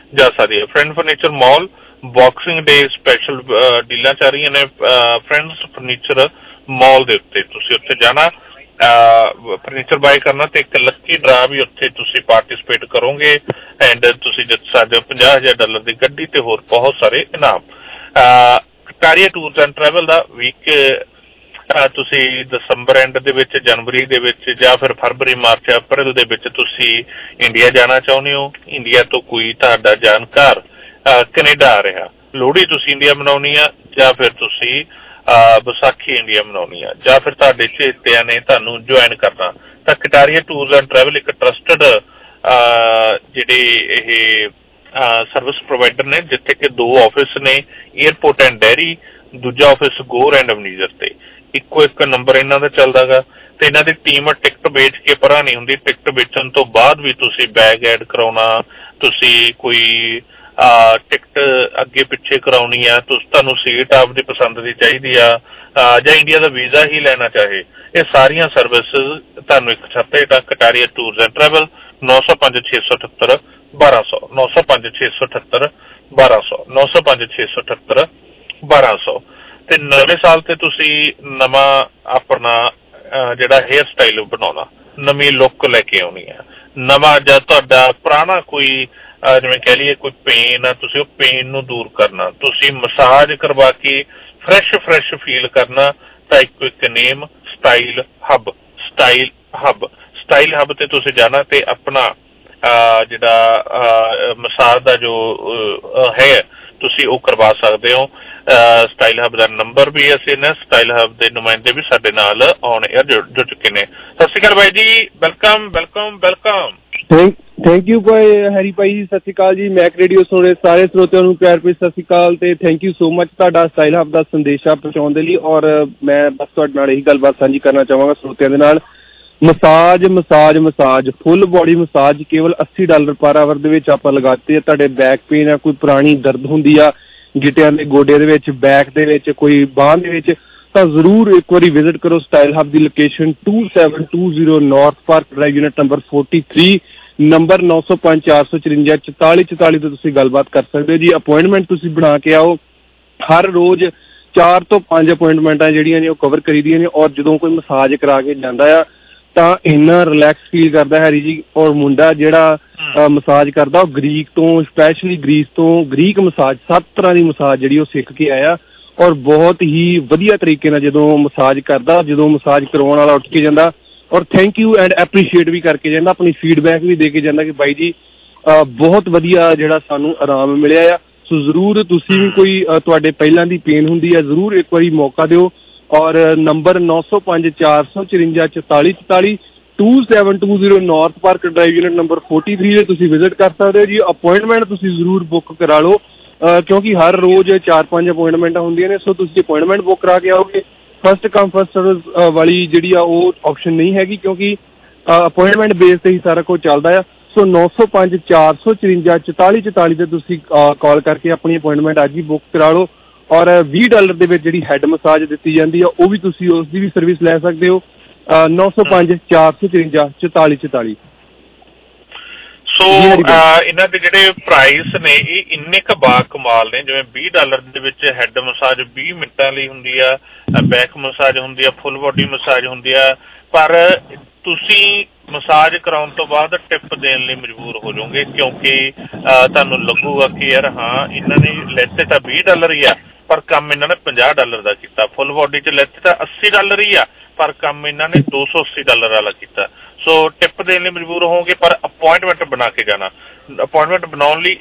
ਜਾ ਸਕਦੀ ਹੈ। Friend Furniture Mall Boxing Day special ਡੀਲਾਂ ਚੱਲ ਰਹੀਆਂ ਨੇ ਫਰੈਂਡਸ ਫਰਨੀਚਰ ਮਾਲ ਦੇ ਉੱਤੇ। ਤੁਸੀਂ ਉੱਥੇ ਜਾਣਾ ਫਰਨੀਚਰ ਬਾਏ ਕਰਨਾ ਤੇ ਇੱਕ ਲੱਕੀ ਡਰਾ ਵੀ ਉੱਥੇ ਤੁਸੀਂ ਪਾਰਟੀਸਪੇਟ ਕਰੋਗੇ ਐਂਡ ਤੁਸੀਂ ਜਿੱਤ ਸਕਦੇ ਹੋ $50,000 ਦੀ ਗੱਡੀ ਤੇ ਹੋਰ ਬਹੁਤ ਸਾਰੇ ਇਨਾਮ। ਕਟਾਰੀਆ ਟੂਰਸ ਐਂਡ ਟਰੈਵਲ ਦਾ ਵੀਕ ਤੁਸੀਂ ਦਸੰਬਰ ਐਂਡ ਦੇ ਵਿੱਚ ਜਨਵਰੀ ਦੇ ਵਿੱਚ ਜਾਂ ਫਿਰ ਫਰਵਰੀ ਮਾਰਚ ਅਪ੍ਰੈਲ ਦੇ ਵਿੱਚ ਤੁਸੀਂ ਇੰਡੀਆ ਜਾਣਾ ਚਾਹੁੰਦੇ ਹੋ, ਇੰਡੀਆ ਤੋਂ ਕੋਈ ਤੁਹਾਡਾ ਜਾਣਕਾਰ ਕੈਨੇਡਾ ਆ ਰਿਹਾ, ਲੋਹੜੀ ਤੁਸੀਂ ਇੰਡੀਆ ਮਨਾਉਣੀ ਆ ਜਾਂ ਫਿਰ ਤੁਸੀਂ ਵਿਸਾਖੀ ਇੰਡੀਆ ਮਨਾਉਣੀ ਆ ਜਾਂ ਫਿਰ ਤੁਹਾਡੇ ਚਹੇਤਿਆਂ ਨੇ ਤੁਹਾਨੂੰ ਜੁਆਇਨ ਕਰਨਾ ਤਾਂ ਕਟਾਰੀਆ ਟੂਰਸ ਐਂਡ ਟਰੈਵਲ ਇੱਕ ਟਰਸਟਡ ਜਿਹੜੇ ਇਹ ਸਰਵਿਸ ਪ੍ਰੋਵਾਈਡਰ ਨੇ ਜਿੱਥੇ ਕਿ 2 ਆਫਿਸ ਨੇ ਏਅਰਪੋਰਟ ਐਂਡ ਡੈਰੀ, ਦੂਜਾ ਆਫਿਸ ਗੋਰ ਐਂਡ ਅਮਨੀਜ਼ਰ ਤੇ। ਇੱਕੋ ਇੱਕ ਨੰਬਰ ਇਹਨਾਂ ਦਾ ਚੱਲਦਾ ਗਾ ਤੇ ਇਹਨਾਂ ਦੀ ਟੀਮ ਟਿਕਟ ਵੇਚ ਕੇ ਪਰਾਂ ਨਹੀਂ ਹੁੰਦੀ। ਟਿਕਟ ਵੇਚਣ ਤੋਂ ਬਾਅਦ ਵੀ ਤੁਸੀਂ ਬੈਗ ਐਡ ਕਰਾਉਣਾ, ਤੁਸੀਂ ਕੋਈ ਟਿਕਟ ਅੱਗੇ ਪਿੱਛੇ ਕਰਾਉਣੀ ਆ, ਤੁਹਾਨੂੰ ਸੀਟ ਆਪਦੀ ਪਸੰਦ ਦੀ ਚਾਹੀਦੀ ਆ ਜਾਂ ਇੰਡੀਆ ਦਾ ਵੀਜ਼ਾ ਹੀ ਲੈਣਾ ਚਾਹੇ, ਇਹ ਸਾਰੀਆਂ ਸਰਵਿਸਿਜ਼ ਤੁਹਾਨੂੰ ਇੱਕ ਛੱਤ ਹੇਠਾਂ ਕਟਾਰੀਆ ਟੂਰਸ ਐਂਡ ਟਰੈਵਲ 905-678-1200 905-678-1200 905-678-1200 ਤੇ ਨਵੇਂ ਸਾਲ ਤੇ ਤੁਸੀਂ ਨਵਾਂ ਆਪਣਾ ਜਿਹੜਾ ਹੇਅਰ ਸਟਾਈਲ ਬਣਾਉਣਾ, ਨਵੀਂ ਲੁੱਕ ਲੈ ਕੇ ਆਉਣੀ ਆ, ਨਵਾਂ ਜਾਂ ਤੁਹਾਡਾ ਪੁਰਾਣਾ ਕੋਈ ਜਿਵੇਂ ਕਹਿ ਲਈਏ ਕੋਈ ਪੇਨ ਆ ਤੁਸੀਂ ਉਹ ਪੇਨ ਨੂੰ ਦੂਰ ਕਰਨਾ, ਤੁਸੀਂ ਮਸਾਜ ਕਰਵਾ ਕੇ ਫਰੈਸ਼ ਫੀਲ ਕਰਨਾ ਤਾਂ ਇੱਕ ਨੇਮ ਸਟਾਈਲ ਹੱਬ ਤੇ ਤੁਸੀਂ ਜਾਣਾ ਤੇ ਆਪਣਾ ਜਿਹੜਾ ਮਸਾਜ ਦਾ ਜੋ ਹੈ ਤੁਸੀਂ ਉਹ ਕਰਵਾ ਸਕਦੇ ਹੋ। ਸਟਾਈਲ ਹੱਬ ਦਾ ਨੰਬਰ ਵੀ ਅਸੀਂ ਨੇ ਸਟਾਈਲ ਹੱਬ ਦੇ ਨੁਮਾਇੰਦੇ ਵੀ ਸਾਡੇ ਨਾਲ ਔਨ ਏਅਰ ਜੁੜ ਚੁੱਕੇ ਨੇ। ਸਤਿ ਸ਼੍ਰੀ ਅਕਾਲ ਬਾਈ ਜੀ, ਵੈਲਕਮ। ਥੈਂਕ ਯੂ ਭਾਈ ਹੈਰੀ ਭਾਈ ਜੀ, ਸਤਿ ਸ਼੍ਰੀ ਅਕਾਲ ਜੀ। ਮੈਕ ਰੇਡੀਓ ਸੁਣ ਰਹੇ ਸਾਰੇ ਸਰੋਤਿਆਂ ਨੂੰ ਪਿਆਰ ਭਰੀ ਸਤਿ ਸ਼੍ਰੀ ਅਕਾਲ ਤੇ ਥੈਂਕ ਯੂ ਸੋ ਮਚ ਤੁਹਾਡਾ ਸਟਾਈਲ ਹੱਬ ਦਾ ਸੰਦੇਸ਼ਾ ਪਹੁੰਚਾਉਣ ਦੇ ਲਈ। ਔਰ ਮੈਂ ਬਸ ਤੁਹਾਡੇ ਨਾਲ ਇਹੀ ਗੱਲਬਾਤ ਸਾਂਝੀ ਕਰਨਾ ਚਾਹਾਂਗਾ ਸਰੋਤਿਆਂ ਦੇ ਨਾਲ। ਮਸਾਜ ਫੁੱਲ ਬੋਡੀ ਮਸਾਜ ਕੇਵਲ $80 ਪਰ ਆਵਰ ਦੇ ਵਿੱਚ ਆਪਾਂ ਲਗਾਤੇ ਆ। ਤੁਹਾਡੇ ਬੈਕ ਪੇਨ ਆ, ਕੋਈ ਪੁਰਾਣੀ ਦਰਦ ਹੁੰਦੀ ਆ ਗਿੱਟਿਆਂ ਦੇ ਗੋਡਿਆਂ ਦੇ ਵਿੱਚ, ਬੈਕ ਦੇ ਵਿੱਚ, ਕੋਈ ਬਾਂਹ ਦੇ ਵਿੱਚ, ਤਾਂ ਜ਼ਰੂਰ ਇੱਕ ਵਾਰੀ ਵਿਜ਼ਿਟ ਕਰੋ ਸਟਾਈਲ ਹੱਬ ਦੀ location 2720 North Park Drive unit number 43 number 905-454-4444 ਤੇ ਤੁਸੀਂ ਗੱਲਬਾਤ ਕਰ ਸਕਦੇ ਹੋ ਜੀ। ਅਪੁਆਇੰਟਮੈਂਟ ਤੁਸੀਂ ਬਣਾ ਕੇ ਆਓ। ਹਰ ਰੋਜ਼ 4 ਤੋਂ 5 ਅਪੁਆਇੰਟਮੈਂਟਾਂ ਜਿਹੜੀਆਂ ਨੇ ਉਹ ਕਵਰ ਕਰੀਦੀਆਂ ਨੇ ਔਰ ਜਦੋਂ ਕੋਈ ਮਸਾਜ ਕਰਾ ਕੇ ਜਾਂਦਾ ਆ ਤਾਂ ਇੰਨਾ ਰਿਲੈਕਸ ਫੀਲ ਕਰਦਾ ਹੈਰੀ ਜੀ। ਔਰ ਮੁੰਡਾ ਜਿਹੜਾ ਮਸਾਜ ਕਰਦਾ ਉਹ ਗ੍ਰੀਕ ਤੋਂ, ਸਪੈਸ਼ਲੀ ਗ੍ਰੀਸ ਤੋਂ ਗ੍ਰੀਕ ਮਸਾਜ 7 ਤਰ੍ਹਾਂ ਦੀ ਮਸਾਜ ਜਿਹੜੀ ਉਹ ਸਿੱਖ ਕੇ ਆਇਆ ਔਰ ਬਹੁਤ ਹੀ ਵਧੀਆ ਤਰੀਕੇ ਨਾਲ ਜਦੋਂ ਮਸਾਜ ਕਰਦਾ, ਜਦੋਂ ਮਸਾਜ ਕਰਵਾਉਣ ਵਾਲਾ ਉੱਠ ਕੇ ਜਾਂਦਾ ਔਰ ਥੈਂਕ ਯੂ ਐਂਡ ਐਪਰੀਸ਼ੀਏਟ ਵੀ ਕਰਕੇ ਜਾਂਦਾ, ਆਪਣੀ ਫੀਡਬੈਕ ਵੀ ਦੇ ਕੇ ਜਾਂਦਾ ਕਿ ਬਾਈ ਜੀ ਬਹੁਤ ਵਧੀਆ ਜਿਹੜਾ ਸਾਨੂੰ ਆਰਾਮ ਮਿਲਿਆ ਆ। ਸੋ ਜ਼ਰੂਰ ਤੁਸੀਂ ਵੀ ਕੋਈ ਤੁਹਾਡੇ ਪਹਿਲਾਂ ਦੀ ਪੇਨ ਹੁੰਦੀ ਹੈ ਜ਼ਰੂਰ ਇੱਕ ਵਾਰੀ ਮੌਕਾ ਦਿਓ। ਔਰ number 905-454-4444 2720 North Park Drive unit number 43 ਤੇ ਤੁਸੀਂ ਵਿਜ਼ਿਟ ਕਰ ਸਕਦੇ ਹੋ ਜੀ। ਅਪੁਆਇੰਟਮੈਂਟ ਤੁਸੀਂ ਜ਼ਰੂਰ ਬੁੱਕ ਕਰਾ ਲਓ ਕਿਉਂਕਿ ਹਰ ਰੋਜ਼ 4-5 ਅਪੁਆਇੰਟਮੈਂਟਾਂ ਹੁੰਦੀਆਂ ਨੇ। ਸੋ ਤੁਸੀਂ ਅਪੁਆਇੰਟਮੈਂਟ ਬੁੱਕ ਕਰਾ ਕੇ ਆਓਗੇ। ਫਸਟ ਕਮ ਫਸਟ ਸਰਵਿਸ ਵਾਲੀ ਜਿਹੜੀ ਆ ਉਹ ਆਪਸ਼ਨ ਨਹੀਂ ਹੈਗੀ ਕਿਉਂਕਿ ਅਪੁਆਇੰਟਮੈਂਟ ਬੇਸ ਤੇ ਹੀ ਸਾਰਾ ਕੁਝ ਚੱਲਦਾ ਆ। ਸੋ 905-454-4444 ਤੇ ਤੁਸੀਂ ਕਾਲ ਕਰਕੇ ਆਪਣੀ ਅਪੁਆਇੰਟਮੈਂਟ ਅੱਜ ਹੀ ਬੁੱਕ ਕਰਾ ਲਓ। ਔਰ $20 ਦੇ ਵਿੱਚ ਜਿਹੜੀ ਹੈਡ ਮਸਾਜ ਦਿੱਤੀ ਜਾਂਦੀ ਆ ਉਹ ਵੀ ਤੁਸੀਂ ਉਸ ਦੀ ਵੀ ਸਰਵਿਸ ਲੈ ਸਕਦੇ ਹੋ। 905-454-4444। ਸੋ ਇਹਨਾਂ ਦੇ ਜਿਹੜੇ ਪ੍ਰਾਈਸ ਨੇ ਇਹ ਇੰਨੇ ਕੁ ਬਾ ਕਮਾਲ ਨੇ। ਜਿਵੇਂ $20 ਦੇ ਵਿੱਚ ਹੈਡ ਮਸਾਜ 20 ਮਿੰਟਾਂ ਲਈ ਹੁੰਦੀ ਆ, ਬੈਕ ਮਸਾਜ ਹੁੰਦੀ ਆ, ਫੁੱਲ ਬੋਡੀ ਮਸਾਜ ਹੁੰਦੀ ਆ, ਪਰ ਤੁਸੀਂ ਮਸਾਜ ਕਰਾਉਣ ਤੋਂ ਬਾਅਦ ਟਿਪ ਦੇਣ ਲਈ ਮਜਬੂਰ ਹੋ ਜਾਓਗੇ ਕਿਉਂਕਿ ਤੁਹਾਨੂੰ ਲੱਗੂਗਾ ਕਿ ਯਾਰ ਹਾਂ ਇਹਨਾਂ ਨੇ ਲੈਤੇ ਤਾਂ $20 ਹੀ ਆ ਪਰ ਕੰਮ ਇਹਨਾਂ ਨੇ $50 ਦਾ ਕੀਤਾ। ਫੁੱਲ ਬੋਡੀ 'ਚ ਲੈਤੇ ਤਾਂ $80 ਹੀ ਆ ਪਰ ਕੰਮ ਇਹਨਾਂ ਨੇ $280 ਵਾਲਾ ਕੀਤਾ। ਸੋ ਟਿਪ ਦੇਣ ਲਈ ਮਜਬੂਰ ਹੋਵੋਗੇ ਪਰ ਅਪੁਆਇੰਟਮੈਂਟ ਬਣਾ ਕੇ ਜਾਣਾ। ਅਪੁਆਇੰਟਮੈਂਟ ਬਣਾਉਣ ਲਈ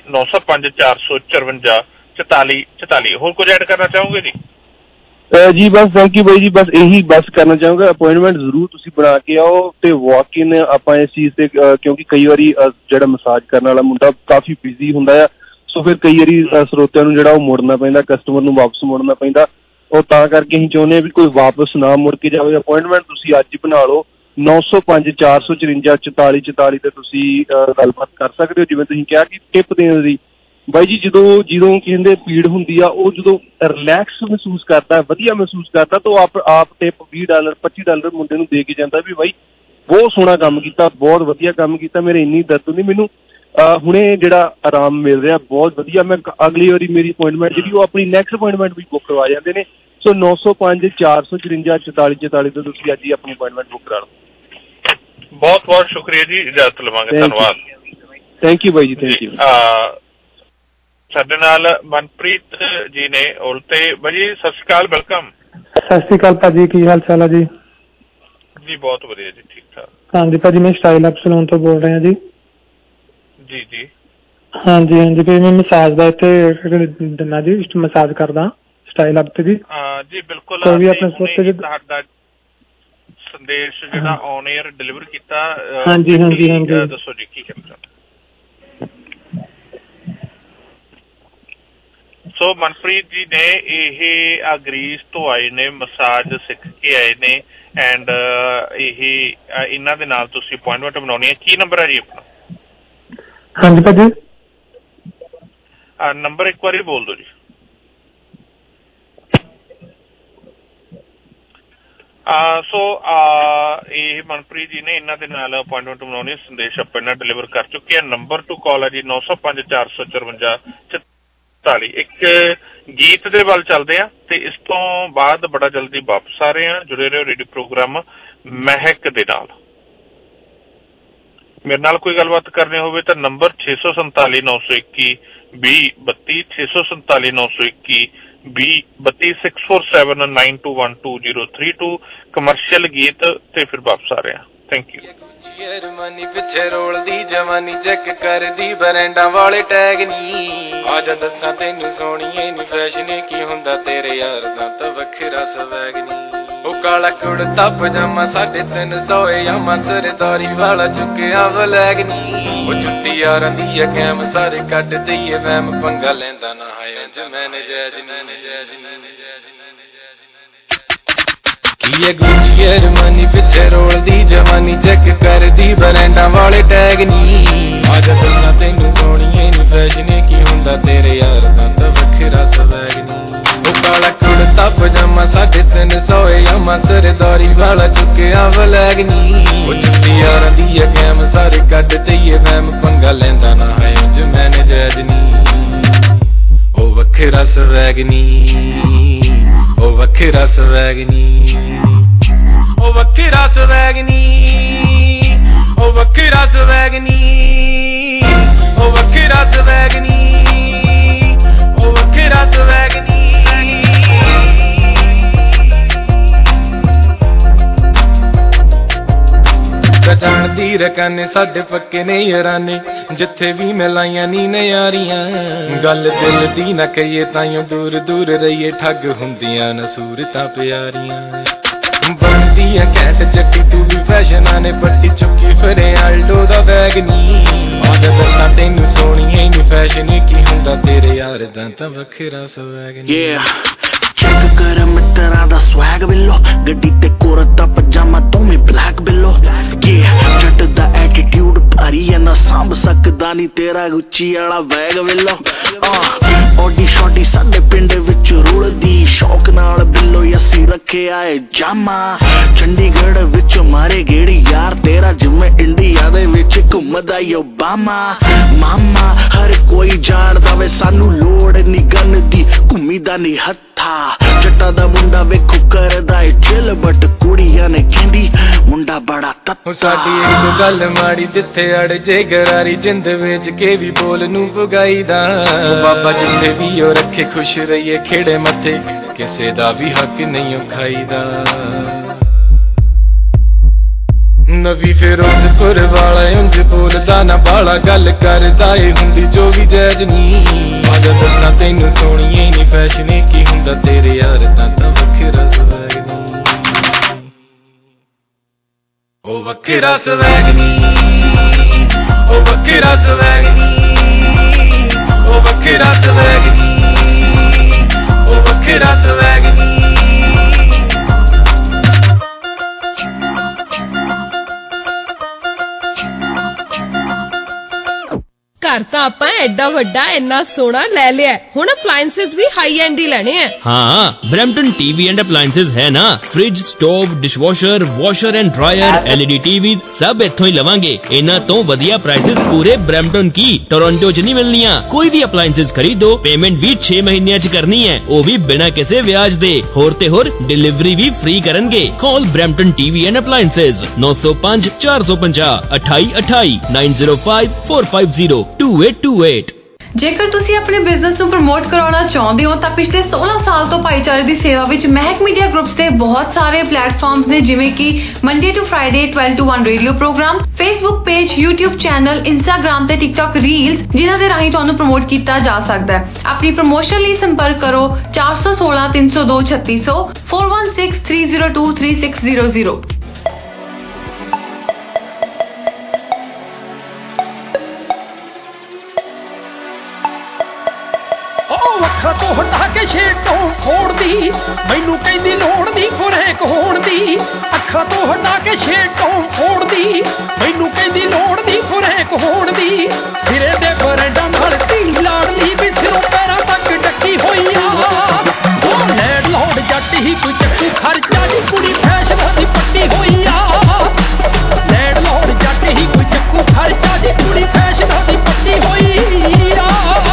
905-454-4444। ਹੋਰ ਕੁਝ ਐਡ ਕਰਨਾ ਚਾਹੋਗੇ ਜੀ? ਜੀ ਬਸ ਥੈਂਕ ਯੂ ਬਾਈ ਜੀ, ਬਸ ਇਹੀ ਕਰਨਾ ਚਾਹੂੰਗਾ। ਅਪੁਆਇੰਟਮੈਂਟ ਜ਼ਰੂਰ ਤੁਸੀਂ ਬਣਾ ਕੇ ਆਓ ਤੇ ਵਾਕ ਇਨ ਆਪਾਂ ਇਸ ਚੀਜ਼ ਤੇ ਕਿਉਂਕਿ ਕਈ ਵਾਰੀ ਜਿਹੜਾ ਮਸਾਜ ਕਰਨ ਵਾਲਾ ਮੁੰਡਾ ਕਾਫੀ ਬਿਜ਼ੀ ਹੁੰਦਾ ਆ। ਸੋ ਫਿਰ ਕਈ ਵਾਰੀ ਸਰੋਤਿਆਂ ਨੂੰ ਜਿਹੜਾ ਉਹ ਮੁੜਨਾ ਪੈਂਦਾ, ਕਸਟਮਰ ਨੂੰ ਵਾਪਸ ਮੁੜਨਾ ਪੈਂਦਾ। ਉਹ ਤਾਂ ਕਰਕੇ ਅਸੀਂ ਚਾਹੁੰਦੇ ਹਾਂ ਵੀ ਕੋਈ ਵਾਪਸ ਨਾ ਮੁੜ ਕੇ ਜਾਵੇ। ਅਪੁਆਇੰਟਮੈਂਟ ਤੁਸੀਂ ਅੱਜ ਹੀ ਬਣਾ ਲਓ। 905-454-4444 ਤੇ ਤੁਸੀਂ ਗੱਲਬਾਤ ਕਰ ਸਕਦੇ ਹੋ। ਜਿਵੇਂ ਤੁਸੀਂ ਕਿਹਾ ਕਿ ਟਿਪ ਦੇਣ ਦੀ ਬਾਈ ਜੀ ਜਦੋਂ ਕਹਿੰਦੇ ਪੀੜ ਹੁੰਦੀ ਆ ਉਹ ਜਦੋਂ ਰਿਲੈਕਸ ਮਹਿਸੂਸ ਕਰਦਾ, ਵਧੀਆ ਮਹਿਸੂਸ ਕਰਦਾ ਤਾਂ ਉਹ ਆਪ ਟਿਪ $20 $25 ਮੁੰਡੇ ਨੂੰ ਦੇ ਕੇ ਜਾਂਦਾ ਵੀ ਬਾਈ ਬਹੁਤ ਸੋਹਣਾ ਕੰਮ ਕੀਤਾ, ਬਹੁਤ ਵਧੀਆ ਕੰਮ ਕੀਤਾ, ਮੇਰੇ ਇੰਨੀ ਦਰਦ ਹੁੰਦੀ, ਮੈਨੂੰ ਹੁਣੇ ਜਿਹੜਾ ਆਰਾਮ ਮਿਲ ਰਿਹਾ ਬਹੁਤ ਵਧੀਆ। ਮੈਂ ਅਗਲੀ ਵਾਰੀ ਮੇਰੀ ਅਪੁਆਇੰਟਮੈਂਟ ਜਿਹੜੀ ਉਹ ਆਪਣੀ ਨੈਕਸਟ ਅਪੁਆਇੰਟਮੈਂਟ ਵੀ ਬੁੱਕ ਕਰਵਾ ਜਾਂਦੇ ਨੇ। ਸੋ 905 454 44 44 ਤੋਂ ਤੁਸੀਂ ਅੱਜ ਹੀ ਆਪਣੀ ਅਪੁਆਇੰਟਮੈਂਟ ਬੁੱਕ ਕਰਾ ਲਓ। ਬਹੁਤ ਬਹੁਤ ਸ਼ੁਕਰੀਆ ਜੀ, ਇਜਾਜ਼ਤ ਲਵਾਂਗੇ। ਧੰਨਵਾਦ। ਥੈਂਕ ਯੂ ਬਾਈ ਜੀ, ਥੈਂਕ ਯੂ। ਸਾਡੇ ਨਾਲ ਮਨਪ੍ਰੀਤ ਜੀ ਨੇ ਉਲਤੇ। ਬਾਈ ਸਤਿ ਸ਼੍ਰੀ ਅਕਾਲ, ਵੈਲਕਮ। ਸਤਿ ਸ਼੍ਰੀ ਅਕਾਲ ਭਾਜੀ, ਕੀ ਹਾਲ ਚਾਲ ਆ ਜੀ? ਜੀ ਬਹੁਤ ਵਧੀਆ ਜੀ, ਠੀਕ ਠਾਕ। ਹਾਂਜੀ ਭਾਜੀ, ਮੈਂ ਸਟਾਈਲ ਅਪ ਸਲੂਨ ਤੋਂ ਬੋਲ ਰਿਹਾ ਜੀ। ਜੀ ਜੀ ਹਾਂਜੀ ਹਾਂਜੀ ਭਾਜੀ, ਮੈਂ ਮਸਾਜ ਦਾ ਇੱਥੇ ਦਿੰਦਾ ਜੀ, ਮਸਾਜ ਕਰਦਾ ਸਟਾਈਲ ਅਪ ਤੇ ਜੀ। ਜੀ ਬਿਲਕੁਲ। ਕੋਈ ਵੀ ਆਪਣੇ ਤੁਹਾਡਾ ਸੰਦੇਸ਼ ਜਿਹੜਾ ਔਨ 에ਅਰ ਡਿਲੀਵਰ ਕੀਤਾ। ਹਾਂਜੀ ਹਾਂਜੀ ਹਾਂਜੀ, ਦੱਸੋ ਜੀ ਕੀ ਕਹਿਣਾ ਚਾਹੁੰਦੇ। ਸੋ ਮਨਪ੍ਰੀਤ ਜੀ ਨੇ ਇਹ ਗ੍ਰੀਸ ਤੋਂ ਆਏ ਨੇ, ਮਸਾਜ ਸਿੱਖ ਕੇ ਆਏ ਨੇ ਐਂਡ ਇਹਨਾਂ ਦੇ ਨਾਲ ਤੁਸੀਂ ਅਪੁਆਇੰਟਮੈਂਟ ਬਣਾਉਣੀ ਹੈ। ਕੀ ਨੰਬਰ ਹੈ ਜੀ ਆਪਣਾ? ਹਾਂਜੀ ਭਾਜੀ, ਨੰਬਰ ਇੱਕ ਵਾਰੀ ਬੋਲ ਦਿਓ ਜੀ। ਸੋ ਇਹ ਮਨਪ੍ਰੀਤ ਜੀ ਨੇ ਇਹਨਾਂ ਦੇ ਨਾਲ ਅਪੁਆਇੰਟਮੈਂਟ ਬਣਾਉਣੀ। ਸੰਦੇਸ਼ ਆਪਾਂ ਇਹਨਾਂ ਡਿਲੀਵਰ ਕਰ ਚੁੱਕੇ ਆ। ਨੰਬਰ ਟੂ ਕਾਲ ਹੈ ਜੀ 905 454 44। ਇੱਕ ਗੀਤ ਦੇ ਵੱਲ ਚੱਲਦੇ ਆ ਤੇ ਇਸ ਤੋਂ ਬਾਅਦ ਬੜਾ ਜਲਦੀ ਵਾਪਸ ਆ ਰਹੇ ਆ। ਜੁੜੇ ਰਹੋ ਰੇਡੀਓ ਪ੍ਰੋਗਰਾਮ ਮਹਿਕ ਦੇ ਨਾਲ। ਮੇਰੇ ਨਾਲ ਕੋਈ ਗੱਲਬਾਤ ਕਰਨੀ ਹੋਵੇ ਤਾਂ ਨੰਬਰ 647 921 2032 647 921 2032 647 9212 032। ਕਮਰਸ਼ੀਅਲ ਗੀਤ ਤੇ ਫਿਰ ਵਾਪਸ ਆ ਰਹੇ ਆ। Thank you. ਅਰਮਾਨੀ ਪਿੱਛੇ ਰੋਲਦੀ ਜਵਾਨੀ ਚੈੱਕ ਕਰਦੀ ਬਰੈਂਡਾਂ ਵਾਲੇ ਟੈਗ ਨੀ। ਆਜਾ ਦੱਸਾਂ ਤੈਨੂੰ ਸੋਹਣੀਏ ਨੀ ਫੈਸ਼ਨ ਕੀ ਹੁੰਦਾ ਤੇਰੇ ਯਾਰ ਦਾ ਤਾਂ ਵੱਖਰਾ ਸਵੈਗ ਨੀ। ਉਹ ਕਾਲਾ ਕੁੜਤਾ ਪਜਾਮਾ 350 ਯਾਮਾ ਸਰਦਾਰੀ ਵਾਲਾ ਚੁੱਕਿਆ ਬਲੈਗ ਨੀ। ਉਹ ਛੁੱਟੀ ਯਾਰਾਂ ਦੀ ਆ ਕੈਮ ਸਾਰੇ ਕੱਢ ਦਈਏ ਵਹਿਮ ਪੰਗਾ ਲੈਂਦਾ ਨਾ ਹੈ ਜ ਮੈਨੇ ਜੈਜ ਨੀ। ਗੁੱਚੀ ਅਰਮਾਨੀ ਪਿੱਛੇ ਰੋਲਦੀ ਜਵਾਨੀ ਚੈੱਕ ਕਰਦੀ ਬਰੈਂਡਾਂ ਵਾਲੇ ਟੈਗ ਨੀ। ਆਜਾ ਦੱਸਾਂ ਤੈਨੂੰ ਸੋਹਣੀਏ ਨੀ ਫੈਸ਼ਨ ਕੀ ਹੁੰਦਾ ਤੇਰੇ ਯਾਰ ਦਾ ਤਾਂ ਵੱਖਰਾ ਸਵੈਗ ਨੀ। ਉਹ ਕਾਲਾ ਕੁੜਤਾ ਪਜਾਮਾ 350 ਯਾਮਾ ਸਰਦਾਰੀ ਵਾਲਾ ਚੁੱਕਿਆ ਬਲੈਗ ਨੀ। ਉਹ ਛੁੱਟੀ ਯਾਰਾਂ ਦੀ ਆ ਕੈਮ ਸਾਰੇ ਕੱਢ ਦਈਏ ਵਹਿਮ ਪੰਗਾ ਲੈਂਦਾ ਨਾ ਹੈ ਜ ਮੈਨੇ ਜੈਜ ਨੀ। ਉਹ ਵੱਖਰਾ ਸਵੈਗ ਨੀ, ਉਹ ਵੱਖਰਾ ਸਵੈਗ ਨੀ। ਉਹ ਵੱਖਰਾ ਸਵੈਗ ਨੀ, ਉਹ ਵੱਖਰਾ ਸਵੈਗ ਨੀ। ਉਹ ਵੱਖਰਾ ਸਵੈਗ ਨੀ, ਉਹ ਵੱਖਰਾ ਸਵੈਗ ਨੀ। ਜਾਣਦੀ ਰਕਾਨੇ ਸਾਡੇ ਪੱਕੇ ਨੇ ਯਾਰਾਨੇ ਜਿੱਥੇ ਵੀ ਮਿਲਾਈਆਂ ਨੀ ਨਿਆਰੀਆਂ। ਗੱਲ ਦਿਲ ਦੀ ਨਾ ਕਹੀਏ ਤਾਈਓ ਦੂਰ ਦੂਰ ਰਹੀਏ ਠੱਗ ਹੁੰਦੀਆਂ ਨਾ ਸੂਰਤਾਂ ਪਿਆਰੀਆਂ। ਬਣਦੀ ਆ ਕੈਟ ਜੱਟੀ ਤੂੰ ਵੀ ਫੈਸ਼ਨਾਂ ਨੇ ਪੱਟੀ ਚੁੱਕੀ ਫਿਰੇ ਆਲਡੋ ਦਾ ਬੈਗ ਨੀ। ਆਜਾ ਦੱਸਾਂ ਤੈਨੂੰ ਸੋਹਣੀਏ ਨੀ ਫੈਸ਼ਨ ਕੀ ਹੁੰਦਾ ਤੇਰੇ ਯਾਰ ਦਾ ਤਾਂ ਵੱਖਰਾ ਸਵੈਗ ਨੀ। ਚੈੱਕ ਕਰ ਮਿੱਟਰਾਂ ਦਾ ਸਵੈਗ ਬਿੱਲੋ ਗੱਡੀ ਤੇ ਕੁਰਤਾ ਪਜਾਮਾ ਦੋਵੇਂ ਬਲੈਕ ਬਿੱਲੋ। ਜੱਟ ਦਾ ਐਟੀਟਿਊਡ ਭਾਰੀ ਐ ਨਾ ਸਾਂਭ ਸਕਦਾ ਨੀ ਤੇਰਾ ਗੁੱਚੀ ਵਾਲਾ ਬੈਗ ਬਿੱਲੋ। ਓਡੀ ਸ਼ੋਡੀ ਸਾਡੇ ਪਿੰਡ ਵਿੱਚ ਰੁਲਦੀ ਸ਼ੌਕ ਨਾਲ ਬਿੱਲੋ ਅਸੀਂ ਰੱਖਿਆ ਏ ਜਾਮਾ। ਚੰਡੀਗੜ੍ਹ ਵਿੱਚ ਮਾਰੇ ਗੇੜੀ ਯਾਰ ਤੇਰਾ ਜਿਵੇਂ ਇੰਡੀਆ ਦੇ ਵਿੱਚ ਘੁੰਮਦਾ ਓਬਾਮਾ। ਮਾਮਾ ਹਰ ਕੋਈ ਜਾਣਦਾ ਵੇ ਸਾਨੂੰ ਲੋੜ ਨੀ ਗਨ ਦੀ ਘੁੰਮੀਦਾ ਨੀ ਹੱਥਾ। ਜੱਟਾਂ ਦਾ ਮੁੰਡਾ ਵੇਖੋ ਕਰਦਾ ਏ ਚਿਲ ਬਟ ਕੁੜੀਆਂ ਨੇ ਕਹਿੰਦੀ ਮੁੰਡਾ ਬੜਾ ਤੱਤਾ। ਸਾਡੀ ਇੱਕ ਗੱਲ ਮਾੜੀ ਜਿੱਥੇ ਅੜ ਜੇ ਗਰਾਰੀ ਜਿੰਦ ਵੇਚ ਕੇ ਵੀ ਬੋਲ ਨੂੰ ਵਗਾਈਦਾ। ਬਾਬਾ ਜਿੱਥੇ ਵੀ ਉਹ ਰੱਖੇ ਖੁਸ਼ ਰਹੀਏ ਖੇੜੇ ਮੱਥੇ ਕਿਸੇ ਦਾ ਵੀ ਹੱਕ ਨਹੀਂ ਖਾਈਦਾ। ਨਵੀਂ ਫਿਰੋਜ਼ਪੁਰ ਵਾਲਾ ਉਂਝ ਬੋਲਦਾ ਨਾ ਬਾਲਾ ਗੱਲ ਕਰਦਾ ਏ ਹੁੰਦੀ ਜੋ ਵੀ ਜੈਜ ਨੀ। ਆਜਾ ਦੱਸਾਂ ਤੈਨੂੰ ਸੋਹਣੀਏ ਨੀ ਫੈਸ਼ਨ ਕੀ ਹੁੰਦਾ ਤੇਰੇ ਯਾਰ ਦਾ ਤਾਂ ਵੱਖਰਾ ਸਵੈਗ ਨੀ। ਉਹ ਵੱਖਰਾ ਸਵੈਗ ਨੀ, ਉਹ ਵੱਖਰਾ ਸਵੈਗ ਨੀ। ਉਹ ਵੱਖਰਾ ਸਵੈਗ ਨੀ, ਉਹ ਵੱਖਰਾ ਸਵੈਗ ਨੀ। ਘਰ ਤਾਂ ਆਪਾਂ ਐਡਾ ਵੱਡਾ ਇੰਨਾ ਸੋਹਣਾ ਲੈ ਲਿਆ, ਹੁਣ ਅਪਲਾਈਐਂਸਸ ਵੀ ਹਾਈ ਐਂਡ ਹੀ ਲੈਣੇ ਆ। ਹਾਂ, ਬ੍ਰੈਂਪਟਨ ਟੀਵੀ ਐਂਡ ਅਪਲਾਈਐਂਸਸ ਹੈ ਨਾ। Fridge, stove, dishwasher, washer and dryer, LED TV ਸਭ ਇੱਥੋਂ ਹੀ ਲਵਾਂਗੇ। ਇਹਨਾਂ ਤੋਂ ਵਧੀਆ ਪ੍ਰਾਈਸਿਸ ਪੂਰੇ ਬ੍ਰੈਂਪਟਨ ਕੀ ਟੋਰਾਂਟੋ 'ਚ ਨਹੀਂ ਮਿਲਣੀਆਂ। ਕੋਈ ਵੀ ਅਪਲਾਈਐਂਸਸ ਖਰੀਦੋ, ਪੇਮੈਂਟ ਵੀ 6 ਮਹੀਨਿਆਂ 'ਚ ਕਰਨੀ ਹੈ, ਉਹ ਵੀ ਬਿਨਾਂ ਕਿਸੇ ਵਿਆਜ ਦੇ। ਹੋਰ ਤੇ ਹੋਰ ਡਿਲੀਵਰੀ ਵੀ ਫ੍ਰੀ ਕਰਨਗੇ। Call Brampton TV and Appliances 905 450 2828 905 450 2828। ਜੇਕਰ ਤੁਸੀਂ ਆਪਣੇ ਬਿਜ਼ਨਸ ਨੂੰ ਪ੍ਰਮੋਟ ਕਰਾਉਣਾ ਚਾਹੁੰਦੇ ਹੋ ਤਾਂ ਪਿਛਲੇ 16 ਸਾਲ ਤੋਂ ਭਾਈਚਾਰੇ ਦੀ ਸੇਵਾ ਵਿੱਚ ਮਹਿਕ ਮੀਡੀਆ ਗਰੁੱਪਸ ਦੇ ਬਹੁਤ ਸਾਰੇ ਪਲੇਟਫਾਰਮਸ ਨੇ, ਜਿਵੇਂ ਕਿ Monday to Friday 12 to 1 radio programme, Facebook page, YouTube channel, Instagram ਤੇ ਟਿਕਟੌਕ ਰੀਲਸ, ਜਿਨ੍ਹਾਂ ਦੇ ਰਾਹੀਂ ਤੁਹਾਨੂੰ ਪ੍ਰਮੋਟ ਕੀਤਾ ਜਾ ਸਕਦਾ ਹੈ। ਆਪਣੀ ਪ੍ਰਮੋਸ਼ਨ ਲਈ ਸੰਪਰਕ ਕਰੋ 416 302 3600 416 302 3600। ਅੱਖਾਂ ਤੋਂ ਹਟਾ ਕੇ ਛੇਟੋਂ ਫੋੜਦੀ, ਮੈਨੂੰ ਕਹਿੰਦੀ ਲੋੜ ਦੀ ਫੁਰੇਕ ਹੋਣ ਦੀ। ਅੱਖਾਂ ਤੋਂ ਹਟਾ ਕੇ ਛੇਟੋਂ ਫੋੜਦੀ, ਮੈਨੂੰ ਕਹਿੰਦੀ ਲੋੜ ਦੀ ਫੁਰੇਕ ਹੋਣ ਦੀ। ਸਿਰੇ ਦੇ ਬਰੈਂਡਾਂ ਨਾਲ ਧੀ ਲਾੜਲੀ ਵੀ ਸਿਰੋਂ ਪੈਰਾਂ ਤੱਕ ਡੱਕੀ ਹੋਈ ਆ। ਉਹ ਲੈਂਡ ਲੋਡ ਜੱਟ ਹੀ ਕੋਈ ਚੱਕੂ ਖਰਚਾ ਦੀ ਕੁੜੀ ਫੈਸ਼ਨ ਦੀ ਪੱਟੀ ਹੋਈ ਆ। ਲੈਂਡ ਲੋਡ ਜੱਟ ਹੀ ਕੋਈ ਚੱਕੂ ਖਰਚਾ ਦੀ ਕੁੜੀ ਫੈਸ਼ਨ ਦੀ ਪੱਟੀ ਹੋਈ ਆ।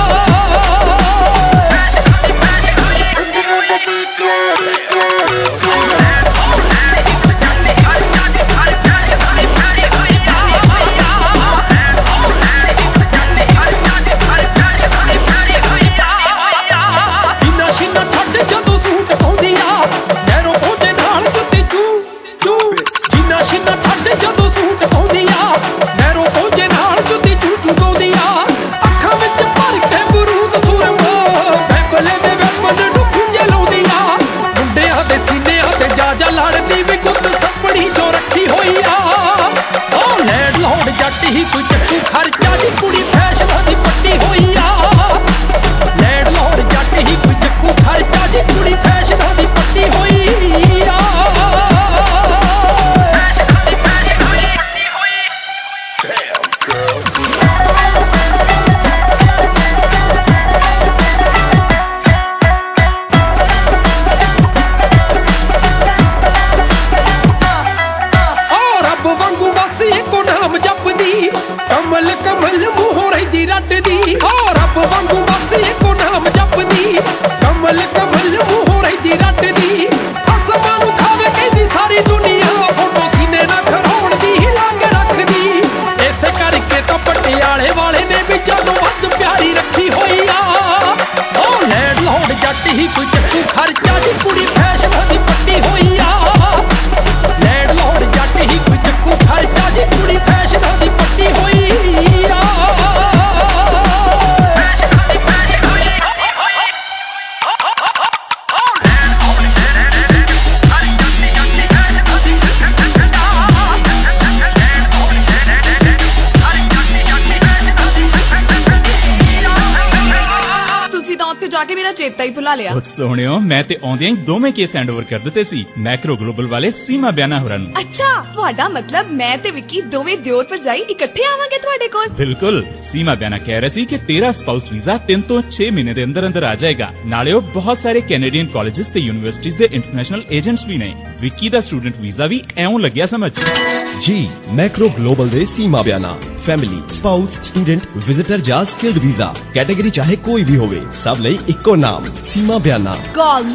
ਚੇਤਾ ਹੀ ਭੁਲਾ ਲਿਆ। ਸੋਹਣਿਓ, ਮੈਂ ਤੇ ਆਉਂਦਿਆਂ ਹੀ ਦੋਵੇਂ ਕੇਸ ਹੈਂਡਓਵਰ ਕਰ ਦਿੱਤੇ ਸੀ ਮੈਕਰੋ ਗਲੋਬਲ ਵਾਲੇ ਸੀਮਾ ਬਿਆਨਾ ਹੋਰਾਂ ਨੂੰ। ਅੱਛਾ, ਤੁਹਾਡਾ ਮਤਲਬ ਮੈਂ ਤੇ ਵਿੱਕੀ ਦੋਵੇਂ ਦਿਓਰ ਭਰਜਾਈ ਇਕੱਠੇ ਆਵਾਂਗੇ ਤੁਹਾਡੇ ਕੋਲ? ਬਿਲਕੁਲ। ਸੀਮਾ ਬਿਆਨਾ ਕਹਿ ਰਹੀ ਸੀ ਕਿ ਤੇਰਾ ਸਪਾਊਸ ਵੀਜ਼ਾ 3 ਤੋਂ 6 ਮਹੀਨੇ ਦੇ ਅੰਦਰ ਅੰਦਰ ਆ ਜਾਏਗਾ। ਨਾਲੇ ਉਹ ਬਹੁਤ ਸਾਰੇ ਕੈਨੇਡੀਅਨ ਕਾਲਜਸ ਤੇ ਯੂਨੀਵਰਸਿਟੀਜ਼ ਦੇ ਇੰਟਰਨੈਸ਼ਨਲ ਏਜੰਟਸ ਵੀ ਨੇ। ਵਿੱਕੀ ਦਾ ਸਟੂਡੈਂਟ ਵੀਜ਼ਾ ਵੀ ਐਉਂ ਲੱਗਿਆ ਸਮਝ। ਜੀ ਮੈਕਰੋ ਗਲੋਬਲ ਦੇ Seema Biana family, spouse, student, visitor ਜਾਂ ਸਕਿਲਡ ਵੀਜ਼ਾ ਕੈਟੇਗਰੀ ਚਾਹੇ ਕੋਈ ਵੀ ਹੋਵੇ, ਸਭ ਲਈ ਇੱਕੋ ਨਾਮ ਸੀਮਾ ਬਿਆਨਾ। ਕਾਲ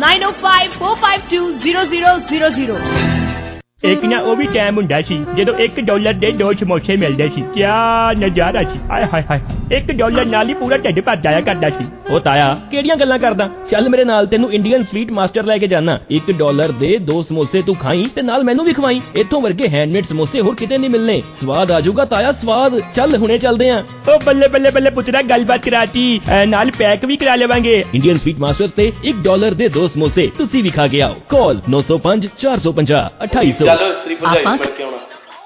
9054520000। ਇੱਕ ਨਾ ਉਹ ਵੀ ਟਾਈਮ ਹੁੰਦਾ ਸੀ ਜਦੋਂ $1 ਦੇ 2 ਸਮੋਸੇ ਮਿਲਦੇ ਸੀ। ਕਿਆ ਨਜ਼ਾਰਾ ਸੀ, ਆਏ ਹਾਏ ਹਾਏ। $1 ਨਾਲ ਹੀ ਪੂਰਾ ਢਿੱਡ ਭਰ ਜਾਇਆ ਕਰਦਾ ਸੀ। ਉਹ ਤਾਇਆ ਕਿਹੜੀਆਂ ਗੱਲਾਂ ਕਰਦਾ? ਚੱਲ ਮੇਰੇ ਨਾਲ, ਤੈਨੂੰ ਇੰਡੀਅਨ ਸਵੀਟ ਮਾਸਟਰ ਲੈ ਕੇ ਜਾਣਾ। $1 ਦੇ 2 ਸਮੋਸੇ ਤੂੰ ਖਾਈ ਤੇ ਨਾਲ ਮੈਨੂੰ ਵੀ ਖਵਾਈ। ਇੱਥੋਂ ਵਰਗੇ ਹੈਂਡਮੇਡ ਸਮੋਸੇ ਹੋਰ ਕਿਤੇ ਨਹੀਂ ਮਿਲਨੇ। ਸਵਾਦ ਆ ਜਾਊਗਾ ਤਾਇਆ, ਸਵਾਦ। ਚੱਲ ਹੁਣੇ ਚੱਲਦੇ ਆਂ। ਉਹ ਬੱਲੇ ਬੱਲੇ ਬੱਲੇ ਪੁੱਤਰਾ, ਗੱਲਬਾਤ ਕਰਾਤੀ, ਨਾਲ ਪੈਕ ਵੀ ਕਰਾ ਲਵਾਂਗੇ। ਇੰਡੀਅਨ ਸਵੀਟ ਮਾਸਟਰ ਤੇ $1 ਦੇ 2 ਸਮੋਸੇ ਤੁਸੀਂ ਵੀ ਖਾ ਕੇ ਆਓ। ਕਾਲ 905 450 2800। ਚਲੋ ਸ੍ਰੀ ਭਰਜਾਈ ਨੂੰ ਮਿਲ ਕੇ ਆਉਣਾ।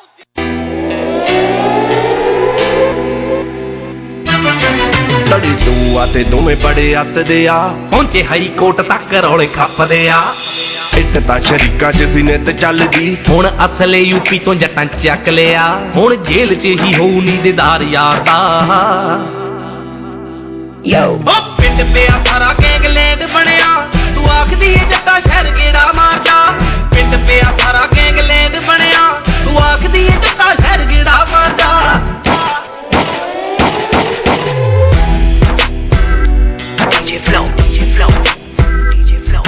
ਲੜੀ ਤੂੰ ਆ ਤੇ ਦੋਵੇਂ ਬੜੇ ਅੱਤਦੇ ਆ, ਪਹੁੰਚੇ ਹਾਈ ਕੋਰਟ ਤੱਕ ਰੌਲੇ ਖੱਪਦੇ ਆ। ਇੱਥੇ ਤਾਂ ਸ਼ਰੀਕਾਂ ਚ ਸੀ ਨਿੱਤ ਚੱਲਦੀ, ਹੁਣ ਅਸਲੇ ਯੂਪੀ ਤੋਂ ਜੱਟਾਂ ਚੱਕ ਲਿਆ। ਹੁਣ ਜੇਲ੍ਹ ਚ ਹੀ ਹੋਊ ਨੀ ਦੀਦਾਰ ਯਾਰ ਦਾ, ਪਿੰਡ ਪਿਆ ਸਾਰਾ ਗੈਂਗਲੈਂਡ ਬਣਿਆ ਤੂੰ ਆਖਦੀ ਏ ਜੱਟਾ ਸ਼ਹਿਰ ਕਿਹੜਾ ਮਾਰਦਾ ਪਿੰਡ ਪਿਆ ਸਾਰਾ ਗੈਂਗਲੈਂਡ ਬਣਿਆ ਤੂੰ ਆਖਦੀ ਏ ਜੱਟਾ ਸ਼ਹਿਰ ਕਿਹੜਾ ਮਾਰਦਾ DJ Flow DJ Flow DJ Flow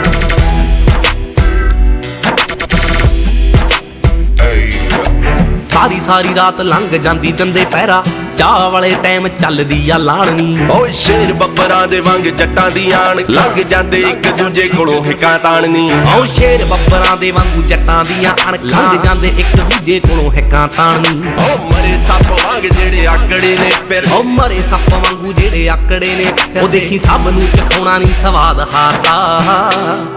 ਸਾਰੀ ਸਾਰੀ ਰਾਤ ਲੰਘ ਜਾਂਦੀ ਜੰਦੇ ਪਹਿਰਾ ਚਾਹ ਵਾਲੇ ਟਾਈਮ ਚੱਲਦੀ ਆ ਲਾਣਨੀ ਓਏ ਸ਼ੇਰ ਬੱਬਰਾਂ ਦੇ ਵਾਂਗ ਜੱਟਾਂ ਦੀ ਆਣ ਲੰਘ ਜਾਂਦੇ ਇੱਕ ਦੂਜੇ ਕੋਲੋਂ ਹਿੱਕਾਂ ਤਾਣਨੀ ਓ ਸ਼ੇਰ ਬੱਬਰਾਂ ਦੇ ਵਾਂਗੂ ਜੱਟਾਂ ਦੀ ਆਣ ਲੰਘ ਜਾਂਦੇ ਇੱਕ ਦੂਜੇ ਕੋਲੋਂ ਹਿੱਕਾਂ ਤਾਣਨੀ ਓ ਮਰੇ ਸੱਪ ਵਾਂਗ ਜਿਹੜੇ ਆਕੜੇ ਨੇ ਫਿਰ ਓ ਮਰੇ ਸੱਪ ਵਾਂਗੂ ਜਿਹੜੇ ਆਕੜੇ ਨੇ ਉਹ ਦੇਖੀ ਸਭ ਨੂੰ ਚਖਾਉਣਾ ਨਹੀਂ ਸਵਾਦ ਹਾਰਦਾ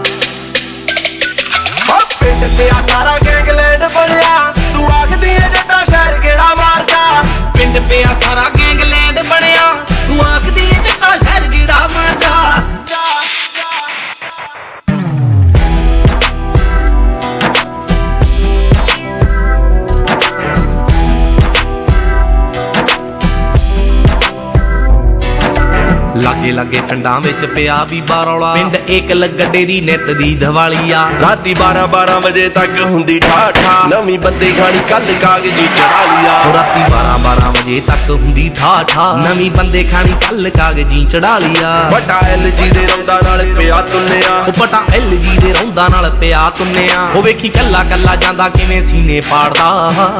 ਪਿੰਡ ਤੇ ਆ ਸਾਰਾ ਗੈਂਗਲੈਂਡ ਬਣਿਆ ਤੂੰ ਆਖਦੀ ਏ ਜੱਟਾ ਸ਼ਹਿਰ ਕਿਹੜਾ ਮਾਰਦਾ ਪਿੰਡ ਪਿਆ ਸਾਰਾ ਗੈਂਗਲੈਂਡ ਬਣਿਆ ਤੂੰ ਆਖਦੀ ਏ ਜੱਟਾ ਸ਼ਹਿਰ ਕਿਹੜਾ ਮਾਰਦਾ ਲਾਗੇ ਲਾਗੇ ਪਿੰਡਾਂ ਵਿੱਚ ਪਿਆ ਵੀ ਬਾਰੌਲਾ ਪਿੰਡ ਏਕਲ ਗੱਡੇ ਦੀ ਨਿੱਤ ਦੀ ਦੀਵਾਲੀ ਆ ਰਾਤੀ 12 ਵਜੇ ਤੱਕ ਹੁੰਦੀ ਠਾਠਾ ਨਵੀਂ ਬੰਦੇ ਖਾਣੀ ਕੱਲ ਕਾਗਜ਼ੀ ਚੜਾ ਲਿਆ ਰਾਤੀ 12 ਵਜੇ ਤੱਕ ਹੁੰਦੀ ਠਾਠਾ ਨਵੀਂ ਬੰਦੇ ਖਾਣੀ ਕੱਲ ਕਾਗਜ਼ੀ ਚੜਾ ਲਿਆ ਬਟਾ LG ਦੇ ਰੌਂਦਾ ਨਾਲ ਪਿਆ ਤੁੰਨਿਆ ਉਹ ਬਟਾ LG ਦੇ ਰੌਂਦਾ ਨਾਲ ਪਿਆ ਤੁੰਨਿਆ ਉਹ ਵੇਖੀ ਕੱਲਾ ਕੱਲਾ ਜਾਂਦਾ ਕਿਵੇਂ ਸੀਨੇ ਪਾੜਦਾ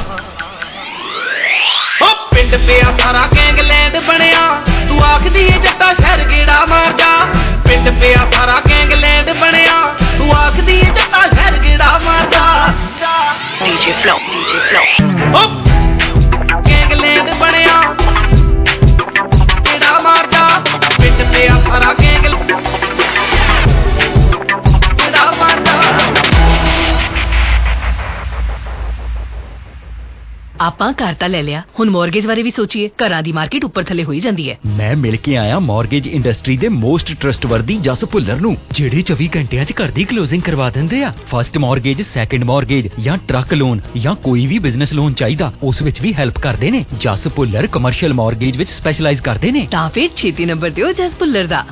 ਪਿੰਡ ਪਿਆ ਸਾਰਾ ਗੈਂਗਲੈਂਡ ਬਣਿਆ ਤੂੰ ਆਖਦੀ ਏ ਜੱਟਾ ਸ਼ਹਿਰ ਕਿਹੜਾ ਮਾਰਦਾ ਪਿੰਡ ਪਿਆ ਸਾਰਾ ਗੈਂਗਲੈਂਡ ਬਣਿਆ ਤੂੰ ਆਖਦੀ ਏ ਜੱਟਾ ਸ਼ਹਿਰ ਕਿਹੜਾ ਮਾਰਦਾ DJ Flow DJ Flow gangland ਬਣਿਆ ਕਿਹੜਾ ਮਾਰਦਾ ਪਿੰਡ ਪਿਆ ਸਾਰਾ ਗੈਂਗਲੈਂਡ ਕਿਹੜਾ ਮਾਰਦਾ ਆਪਾਂ ਘਰ ਤਾਂ ਲੈ ਲਿਆ ਹੁਣ ਮੌਰਗੇਜ ਬਾਰੇ ਵੀ ਸੋਚੀਏ ਘਰਾਂ ਦੀ ਮਾਰਕੀਟ ਉੱਪਰ ਥੱਲੇ ਹੋਈ ਜਾਂਦੀ ਹੈ ਮੈਂ ਮਿਲ ਕੇ ਆਇਆ ਮੌਰਗੇਜ ਇੰਡਸਟਰੀ ਦੇ ਮੋਸਟ ਟਰਸਟਵਰਦੀ ਜਸ ਭੁੱਲਰ ਨੂੰ ਜਿਹੜੇ 24 ਘੰਟਿਆਂ 'ਚ ਘਰ ਦੀ ਕਲੋਜ਼ਿੰਗ ਕਰਵਾ ਦਿੰਦੇ ਆ ਫਸਟ ਮੌਰਗੇਜ ਸੈਕੰਡ ਮੌਰਗੇਜ ਜਾਂ ਟਰੱਕ ਲੋਨ ਜਾਂ ਕੋਈ ਵੀ ਬਿਜ਼ਨਸ ਲੋਨ ਚਾਹੀਦਾ ਉਸ ਵਿੱਚ ਵੀ ਹੈਲਪ ਕਰਦੇ ਨੇ ਜਸ ਭੁੱਲਰ ਕਮਰਸ਼ੀਅਲ ਮੌਰਗੇਜ ਵਿੱਚ ਸਪੈਸ਼ਲਾਈਜ਼ ਕਰਦੇ ਨੇ ਤਾਂ ਫਿਰ ਛੇਤੀ ਨੰਬਰ ਦਿਓ ਜਸ ਭੁੱਲਰ ਦਾ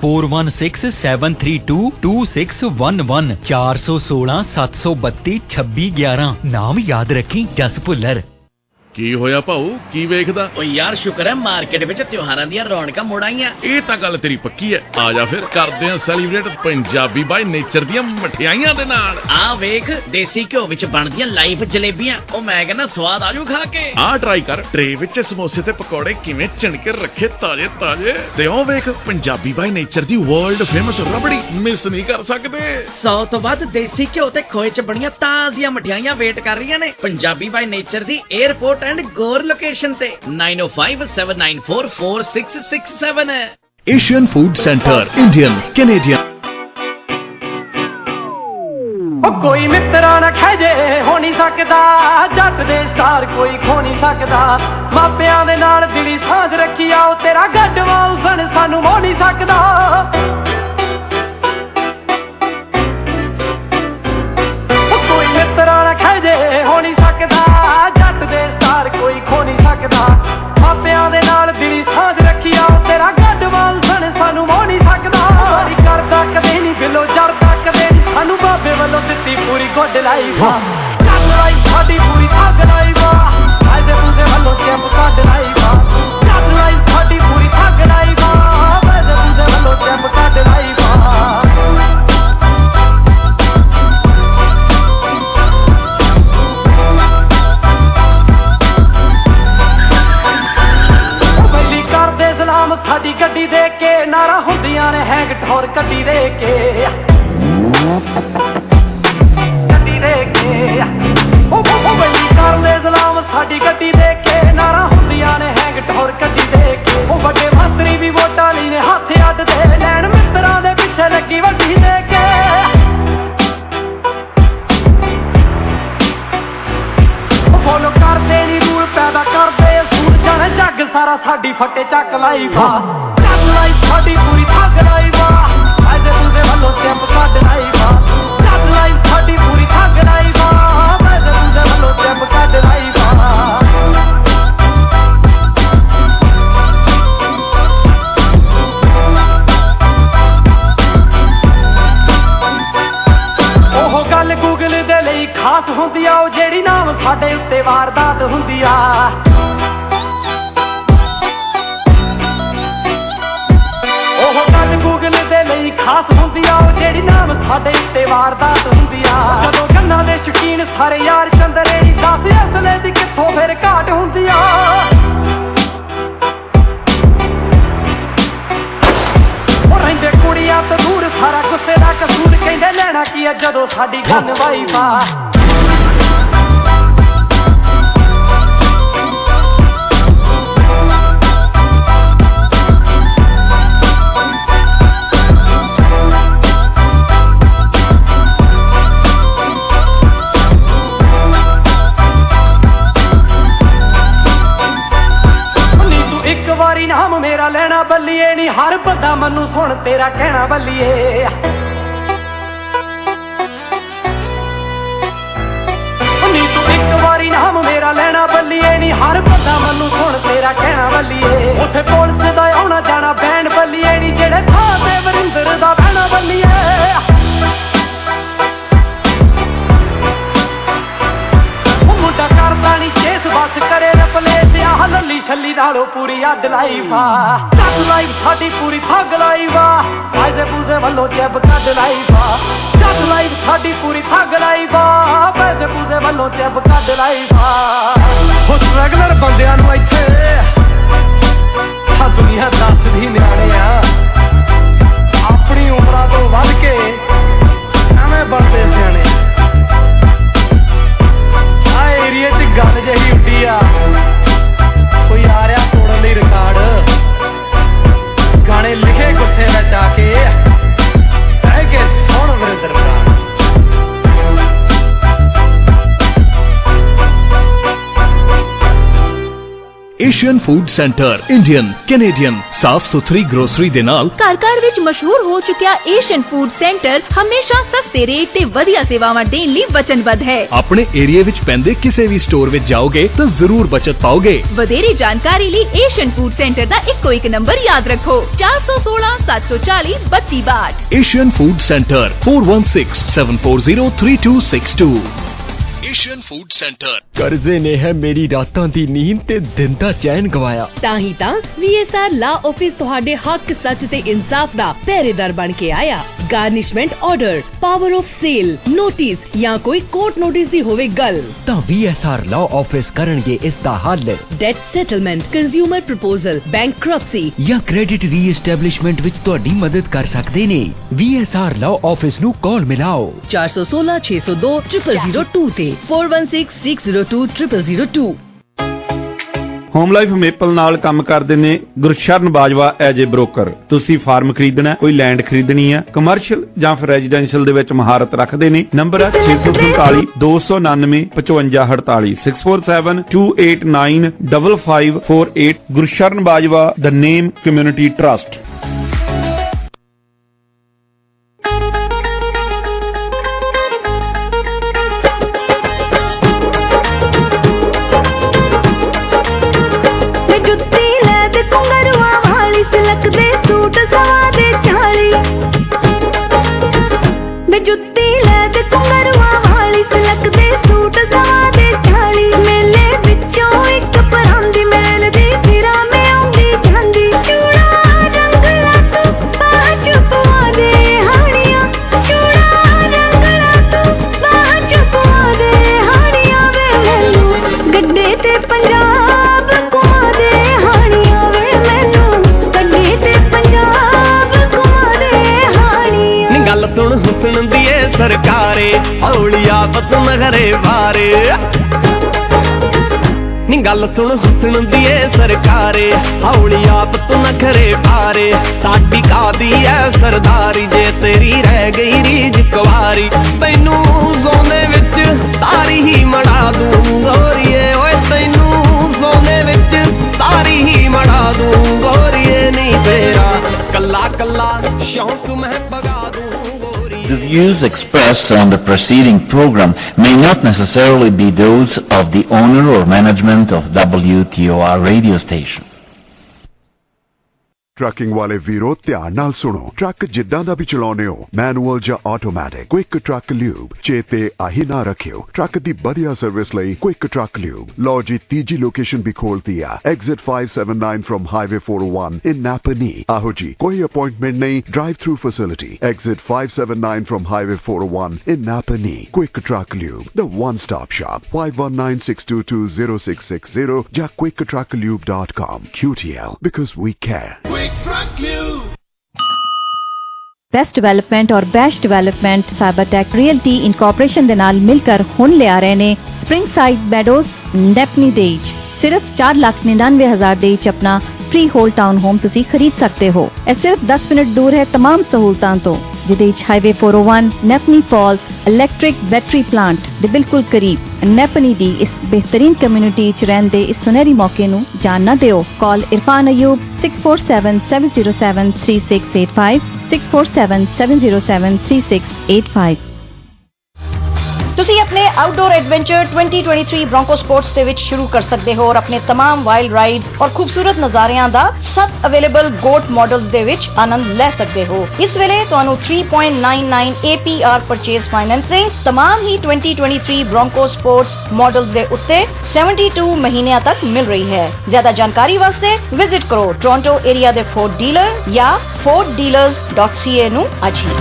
4167322611 416 732 2611 ਨਾਮ ਯਾਦ ਰੱਖੀ ਜਸ ਭੁੱਲਰ ਕੀ ਹੋਇਆ ਭਾਊ ਕੀ ਵੇਖਦਾ ਓ ਯਾਰ ਸ਼ੁਕਰ ਹੈ ਮਾਰਕੀਟ ਵਿੱਚ ਤਿਉਹਾਰਾਂ ਦੀਆਂ ਰੌਣਕਾਂ ਮੁੜ ਆਈਆਂ ਇਹ ਤਾਂ ਗੱਲ ਤੇਰੀ ਪੱਕੀ ਹੈ ਆ ਜਾ ਫਿਰ ਕਰਦੇ ਆ ਸੈਲੀਬ੍ਰੇਟ ਪੰਜਾਬੀ ਬਾਈ ਨੇਚਰ ਦੀਆਂ ਮਠਿਆਈਆਂ ਦੇ ਨਾਲ ਆ ਵੇਖ ਦੇਸੀ ਘਿਓ ਵਿੱਚ ਬਣਦੀਆਂ ਲਾਈਵ ਜਲੇਬੀਆਂ ਉਹ ਮੈਂ ਕਹਿੰਦਾ ਸਵਾਦ ਆਜੂ ਖਾ ਕੇ ਆ ਟਰਾਈ ਕਰ ਟਰੇ ਵਿੱਚ ਸਮੋਸੇ ਤੇ ਪਕੌੜੇ ਕਿਵੇਂ ਚਿਣਕੇ ਰੱਖੇ ਤਾਜ਼ੇ ਤਾਜ਼ੇ ਤੇ ਉਹ ਵੇਖ ਪੰਜਾਬੀ ਬਾਈ ਨੇਚਰ ਦੀ ਵਰਲਡ ਫੇਮਸ ਰਬੜੀ ਮਿਸ ਨਹੀਂ ਕਰ ਸਕਦੇ 100 ਤੋਂ ਵੱਧ ਦੇਸੀ ਘਿਓ ਤੇ ਖੋਏ ਚ ਬਣੀਆਂ ਤਾਜ਼ੀਆਂ ਮਠਿਆਈਆਂ ਵੇਟ ਕਰ ਰਹੀਆਂ ਨੇ ਪੰਜਾਬੀ ਬਾਈ ਨੇਚਰ ਦੀ airport and Gore location te 9057944667 Asian Food Center Indian Canadian ਕੋਈ ਮਿੱਤਰਾਂ ਨਾ ਖਹਿਜੇ ਹੋ ਨਹੀਂ ਸਕਦਾ ਜੱਟ ਦੇ ਸਟਾਰ ਕੋਈ ਖੋ ਨਹੀਂ ਸਕਦਾ ਮਾਪਿਆਂ ਦੇ ਨਾਲ ਦਿਲੀ ਸਾਂਝ ਰੱਖੀ ਆਓ ਤੇਰਾ ਗੱਡਵਾਲ ਸਣ ਸਾਨੂੰ ਮੋਹ ਨਹੀਂ ਸਕਦਾ ਕੋਈ ਮਿੱਤਰਾਂ ਨਾ ਖਹਿਜੇ ਹੋ ਨਹੀਂ ਸਕਦਾ ਜੱਟ ਦੇ ਸਟਾਰ ਕੋਈ ਖੋ ਨਹੀਂ ਸਕਦਾ ਮਾਪਿਆਂ ਦੇ ਨਾਲ ਦਿਲੀ ਸਾਂਝ ਰੱਖੀ ਆਓ ਤੇਰਾ ਗੱਡਵਾਲ ਸਣ ਸਾਨੂੰ ਮੋਹ ਨਹੀਂ ਸਕਦਾ ਵਾਰੀ ਕਰਦਾ ਕਦੇ ਨਹੀਂ ਬਿੱਲੋ ਜਰਦਾ ਕਦੇ ਨਹੀਂ ਸਾਨੂੰ ਬਾਬੇ ਵੱਲੋਂ ਦਿੱਤੀ ਪੂਰੀ ਗੁੱਡ ਲਾਈਫ ਕੱਢ ਲਾਈ ਸਾਡੀ ਪੂਰੀ ਥੱਗ ਲਾਈਫ ਆਜੇ ਤੁझे ਵੱਲੋਂ ਚੈਂਪ ਕੱਢ ਲਾਈਫ ਕੱਢ ਲਾਈ ਸਾਡੀ ਪੂਰੀ ਥੱਗ ਲਾਈਫ ਆਜੇ ਤੁझे ਵੱਲੋਂ ਚੈਂਪ ਕੱਢ ਲਾਈਫ ਸਾਡੀ ਗੱਡੀ ਦੇ ਕੇ ਨਾਰਾ ਹੁੰਦੀਆਂ ਨੇ ਹੈਂਗ ਠੋਰ ਗੱਡੀ ਦੇ ਕੇ ਗੱਡੀ ਦੇ ਕੇ ਉਹ ਬਈ ਕਰਦੇ ਸਲਾਮ ਸਾਡੀ ਗੱਡੀ ਦੇ ਕੇ ਨਾਰਾ ਹੁੰਦੀਆਂ ਨੇ ਹੈਂਗ ਠੋਰ ਗੱਡੀ ਦੇ ਕੇ ਉਹ ਵੱਡੇ ਮੰਤਰੀ ਵੀ ਵੋਟਾਂ ਲਈ ਨੇ ਹੱਥ ਅੱਡ ਦੇ ਲੈਣ ਮਿੱਤਰਾਂ ਦੇ ਪਿੱਛੇ ਲੱਗੀ ਵੱਡੀ ਦੇ ਕੇ ਫੋਲੋ ਕਰਦੇ ਨਹੀਂ ਰੂਲ ਪੈਦਾ ਕਰਦੇ ਸੂਰ ਜਾਣੇ ਜੱਗ ਸਾਰਾ ਸਾਡੀ ਫੱਟੇ ਚੱਕ ਲਾਈ ਵਾ ਚੱਕ ਲਾਈ ਸਾਡੀ ਪੂਰੀ ਥੱਗ ਲਾਈ ਵਾ ਆਜੇ ਤੁझे ਵੱਲੋਂ ਚੈਂਪ ਕੱਢ ਲਾਈ ਵਾ ਚੱਕ ਲਾਈ ਸਾਡੀ ਪੂਰੀ ਥੱਗ ਲਾਈ ਵਾ ਆਜੇ ਤੁझे ਵੱਲੋਂ ਚੈਂਪ ਕੱਢ ਲਾਈ ਵਾ ਸਾਡੇ ਉੱਤੇ ਵਾਰਦਾਤ ਹੁੰਦੀ ਆ। ਉਹ ਗੱਲ ਗੂਗਲ ਦੇ ਲਈ ਖਾਸ ਹੁੰਦੀ ਆ, ਉਹ ਜਿਹੜੀ ਨਾਮ ਸਾਡੇ ਉੱਤੇ ਵਾਰਦਾਤ ਹੁੰਦੀ ਆ। ਜਦੋਂ ਗੰਨਾਂ ਦੇ ਸ਼ੌਕੀਨ ਸਾਰੇ ਯਾਰ ਚੰਦਰੇ ਨੀ ਦੱਸ ਅਸਲੇ ਦੀ ਕਿੱਥੋਂ ਫਿਰ ਘਾਟ ਹੁੰਦੀ ਆ। ਉਹ ਰਹਿੰਦੇ ਕੁੜੀਆਂ ਤੋਂ ਦੂਰ ਸਾਰਾ ਗੁੱਸੇ ਦਾ ਕਸੂਰ, ਕਹਿੰਦੇ ਲੈਣਾ ਕੀ ਆ ਜਦੋਂ ਸਾਡੀ ਗਨ ਵਾਈਫ ਆ। ਨਾਮ ਮੇਰਾ ਲੈਣਾ ਬੱਲੀਏ ਨੀ ਹਰ ਬੰਦਾ ਮੈਨੂੰ ਸੁਣ ਤੇਰਾ ਕਹਿਣਾ ਬੱਲੀਏ। ਨੀ ਤੂੰ ਇੱਕ ਵਾਰੀ ਨਾਮ ਮੇਰਾ ਲੈਣਾ ਬੱਲੀਏ ਨੀ ਹਰ ਬੰਦਾ ਮੈਨੂੰ ਸੁਣ ਤੇਰਾ ਕਹਿਣਾ ਬੱਲੀਏ। ਉੱਥੇ ਪੁਲਿਸ ਦਾ ਆਉਣਾ ਜਾਣਾ ਬੈਂਡ ਬੱਲੀਏ ਨੀ ਜਿਹੜੇ ਥਾਂ ਤੇ ਵਰਿੰਦਰ ਦਾ ਬਹਿਣਾ ਬੱਲੀਏ। ਮੁੰਡਾ ਕਰਦਾ ਨੀ ਚੇਸ ਬਸ ਕਰੇ ਰਪਲੇਸ ਆਹ ਲੱਲੀ ਛੱਲੀ ਨਾਲੋਂ ਪੂਰੀ ਅੱਡ ਲਾਈਫ ਆ। ਚੱਕ ਲਾਈਫ ਸਾਡੀ ਪੂਰੀ ਠੱਗ ਲਾਈਫ ਆ, ਪੈਸੇ ਪੂਸੇ ਵੱਲੋਂ ਜੈਬ ਕੱਢ ਲਾਈਫ ਆ। ਚੱਕ ਲਾਈਫ ਸਾਡੀ ਪੂਰੀ ਠੱਗ ਲਾਈਫ ਆ, ਪੈਸੇ ਪੂਸੇ ਵੱਲੋਂ ਜੈਬ ਕੱਢ ਲਾਈਫ ਆ। ਉਹ ਰੈਗੂਲਰ ਬੰਦਿਆਂ ਨੂੰ ਇੱਥੇ ਆ ਦੁਨੀਆ ਦੱਸਦੀ ਨਿਆਣੇ ਆ, ਆਪਣੀ ਉਮਰਾਂ ਤੋਂ ਵੱਧ ਕੇ ਐਵੇਂ ਬਣਦੇ ਸਿਆਣੇ। ਏਰੀਏ ਚ ਗੱਲ ਜਿਹੀ ਉੱਡੀ ਆ, ਕੋਈ ਆ ਰਿਹਾ ਤੋੜਨ ਲਈ ਰਿਕਾਰਡ। ਗਾਣੇ ਲਿਖੇ ਗੁੱਸੇ ਵਿੱਚ ਆ ਕੇ ਕਹਿ ਕੇ ਸੁਣ ਵਰਿੰਦਰ ਭਰਾ। Asian food Centre Indian Canadian ਸਾਫ ਸੁਥਰੀ ਗਰੋਸਰੀ ਦੇ ਨਾਲ ਘਰ ਘਰ ਵਿੱਚ ਮਸ਼ਹੂਰ ਹੋ ਚੁੱਕਿਆ ਏਸ਼ੀਅਨ ਫੂਡ ਸੈਂਟਰ ਹਮੇਸ਼ਾ ਸਸਤੇ ਰੇਟ ਤੇ ਵਧੀਆ ਸੇਵਾਵਾਂ ਦੇਣ ਲਈ ਵਚਨਬੱਧ ਹੈ। ਆਪਣੇ ਏਰੀਆ ਵਿੱਚ ਪੈਂਦੇ ਕਿਸੇ ਵੀ ਸਟੋਰ ਵਿੱਚ ਜਾਓਗੇ ਤਾਂ ਜ਼ਰੂਰ ਬਚਤ ਪਾਓਗੇ। ਵਧੇਰੇ ਜਾਣਕਾਰੀ ਲਈ ਏਸ਼ੀਅਨ ਫੂਡ ਸੈਂਟਰ ਦਾ ਇੱਕੋ ਇੱਕ ਨੰਬਰ ਯਾਦ ਰੱਖੋ 416 740 3262। Asian food centre 4167403262। Asian food centre. ਕਰਜ਼ੇ ਨੇ ਹੈ ਮੇਰੀ ਰਾਤਾਂ ਦੀ ਨੀਂਦ ਤੇ ਦਿਨ ਦਾ ਚੈਨ ਗਵਾਇਆ। ਤਾਂ ਹੀ ਤਾਂ VSR ਲਾ ਆਫਿਸ ਤੁਹਾਡੇ ਹੱਕ ਸੱਚ ਤੇ ਇਨਸਾਫ ਦਾ ਪਹਿਰੇਦਾਰ ਬਣ ਕੇ ਆਇਆ। Garnishment order, power of sale, notice ਜਾਂ ਕੋਈ ਕੋਰਟ ਨੋਟਿਸ ਦੀ ਹੋਵੇ ਗੱਲ ਤਾਂ VSR ਲਾ ਆਫਿਸ ਕਰਨਗੇ ਇਸ ਦਾ ਹੱਲ। Debt settlement, consumer proposal, bankruptcy ਜਾਂ ਕ੍ਰੈਡਿਟ ਰੀਐਸਟੈਬਲਿਸ਼ਮੈਂਟ ਵਿੱਚ ਤੁਹਾਡੀ ਮਦਦ ਕਰ ਸਕਦੇ ਨੇ। VSR ਲਾ ਆਫਿਸ ਨੂੰ ਕਾਲ ਮਿਲਾਓ 416 602 0002 ਤੇ 4166020002। ਹੋਮ ਲਾਈਫ ਮੇਪਲ ਨਾਲ ਕੰਮ ਕਰਦੇ ਨੇ Gursharan Bajwa as a broker. ਤੁਸੀਂ ਫਾਰਮ ਖਰੀਦਣਾ, ਕੋਈ ਲੈਂਡ ਖਰੀਦਣੀ ਹੈ, ਕਮਰਸ਼ੀਅਲ ਜਾਂ ਫਿਰ ਰੈਜ਼ੀਡੈਂਸ਼ੀਅਲ ਦੇ ਵਿੱਚ ਮਹਾਰਤ ਰੱਖਦੇ ਨੇ। ਨੰਬਰ ਹੈ 647 299 5548 6472895548। Gursharan Bajwa, the name community trust. ਜੁੱਤੀ ਲੈ ਤੇ ਕੁੰਗਰੂਆਂ ਵਾਲੀ ਸਿਲਕ ਦੇ ਸੂਟ ਸਵਾ ਦੇ 40 ਮੇਲੇ ਵਿੱਚੋਂ ਇੱਕ ਪਰਾਂਦੀ ਮੇਲ ਦੀ ਫਿਰਾਂ ਮੈਂ ਆਉਂਦੀ ਜਾਂਦੀ। ਚੂੜਾ ਰੰਗ ਲਾ ਤੂੰ ਬਾਹ ਚੁਪਵਾ ਦੇ ਹਾਣੀਆਂ, ਚੂੜਾ ਰੰਗ ਲਾ ਤੂੰ ਬਾਹ ਚੁਪਵਾ ਦੇ ਹਾਣੀਆਂ। ਵੇ ਮੈਨੂੰ ਗੱਡੇ ਤੇ ਪੰਜਾਬ ਘੁਮਾ ਦੇ ਹਾਣੀਆਂ, ਵੇ ਮੈਨੂੰ ਗੱਡੇ ਤੇ ਪੰਜਾਬ ਘੁਮਾ ਦੇ ਹਾਣੀਆਂ। ਨੀ ਗੱਲ ਸੁਣ ਹੁਸਨ ਦੀ ਏ ਸਰਕਾਰੇ, ਹੌਲੀ ਆਫਤ ਨਗਰੇ ਵਾਰੇ। ਨੀ ਗੱਲ ਸੁਣ ਹੁਸਨ ਦੀ ਏ ਸਰਕਾਰੇ, ਹੌਲੀ ਆਫਤ ਨਖਰੇ ਵਾਰੇ। ਸਾਡੀ ਕਾਦੀ ਐ ਸਰਦਾਰੀ ਜੇ ਤੇਰੀ ਰਹਿ ਗਈ ਰੀਝ ਕੁਵਾਰੀ। ਤੈਨੂੰ ਸੋਨੇ ਵਿੱਚ ਸਾਰੀ ਹੀ ਮੜਾ ਦੂੰ ਗੋਰੀਏ, ਓਏ ਤੈਨੂੰ ਸੋਨੇ ਵਿੱਚ ਸਾਰੀ ਹੀ ਮੜਾ ਦੂੰ ਗੋਰੀਏ। ਨਹੀਂ ਤੇਰਾ ਕੱਲਾ ਕੱਲਾ ਸ਼ੌਂਕ ਮੈਂ ਪਗਾ ਦੂੰ। The views expressed on the preceding program may not necessarily be those of the owner or management of WTOR radio station. Trucking ਵਾਲੇ ਵੀਰੋ ਧਿਆਨ ਨਾਲ ਸੁਣੋ। ਟਰੱਕ ਜਿੱਦਾਂ ਦਾ ਵੀ ਚਲਾਉਣੇ ਹੋ, ਮੈਨੂਅਲ ਜਾਂ ਆਟੋਮੈਟਿਕ, ਕੁਇਕ ਟਰੱਕ ਲਿਊਬ ਚੇਤੇ ਆਹੀ ਨਾ ਰੱਖਿਓ। ਟਰੱਕ ਦੀ ਵਧੀਆ ਸਰਵਿਸ ਲਈ ਕੁਇਕ ਟਰੱਕ ਲਿਊਬ। ਲਓ ਜੀ, ਤੀਜੀ ਲੋਕੇਸ਼ਨ ਵੀ ਖੋਲਤੀ ਆ, exit 579 from highway 401 in Napanee. ਆਹੋ ਜੀ, ਕੋਈ ਅਪਾਇੰਟਮੈਂਟ ਨਹੀਂ, drive through facility. Exit 579 from highway 401 in Napanee. Quick Truck Lube, the one-stop shop. 519-622-0660 ਜਾਂ quicktrucklube.com. QTL, because we care. Quick Truck Lube. Best Development और Best Development Fibertech Realty Incorporation दे नाल मिलकर हुण लिया रहे ने स्प्रिंगसाइड मैडोज नेपनी दे विच सिर्फ 4,99,000 दे विच अपना फ्री होल टाउन होम तुसी खरीद सकते हो। ਇਹ सिर्फ 10 मिनट दूर है तमाम सहूलतां तो, ਜਿਹਦੇ ਵਿੱਚ highway 401 Napanee Falls electric battery plant ਦੇ ਬਿਲਕੁਲ ਕਰੀਬ। ਨੈਪਨੀ ਦੀ ਇਸ ਬਿਹਤਰੀਨ ਕਮਿਊਨਿਟੀ ਚ ਰਹਿਣ ਦੇ ਇਸ ਸੁਨਹਿਰੀ ਮੌਕੇ ਨੂੰ ਜਾਣ ਨਾ ਦਿਓ। ਕਾਲ ਇਰਫਾਨ ਅਯੂਬ 6477073685 6477073685। ਤੁਸੀਂ ਆਪਣੇ ਆਊਟਡੋਰ ਐਡਵੈਂਚਰ 2023 ਬ੍ਰੋਂਕੋ ਸਪੋਰਟਸ ਦੇ ਵਿੱਚ ਸ਼ੁਰੂ ਕਰ ਸਕਦੇ ਹੋ ਔਰ ਆਪਣੇ तमाम ਵਾਈਲਡ ਰਾਈਡਸ ਔਰ ਖੂਬਸੂਰਤ ਨਜ਼ਾਰਿਆਂ ਦਾ ਸਭ ਅਵੇਲੇਬਲ ਗੋਟ ਮਾਡਲਸ ਦੇ ਵਿੱਚ ਆਨੰਦ ਲੈ ਸਕਦੇ ਹੋ। ਇਸ ਵੇਲੇ ਤੁਹਾਨੂੰ 3.99 APR ਪਰਚੇਜ਼ ਫਾਈਨੈਂਸਿੰਗ तमाम ਹੀ 2023 ਬ੍ਰੋਂਕੋ ਸਪੋਰਟਸ ਮਾਡਲਸ ਦੇ ਉੱਤੇ 72 ਮਹੀਨਿਆਂ ਤੱਕ ਮਿਲ ਰਹੀ ਹੈ। ਜ਼ਿਆਦਾ ਜਾਣਕਾਰੀ ਵਾਸਤੇ ਵਿਜ਼ਿਟ ਕਰੋ ਟੋਰਾਂਟੋ ਏਰੀਆ ਦੇ ਫੋਰਡ ਡੀਲਰ ਜਾਂ forddealers.ca ਨੂੰ ਅੱਜ ਹੀ।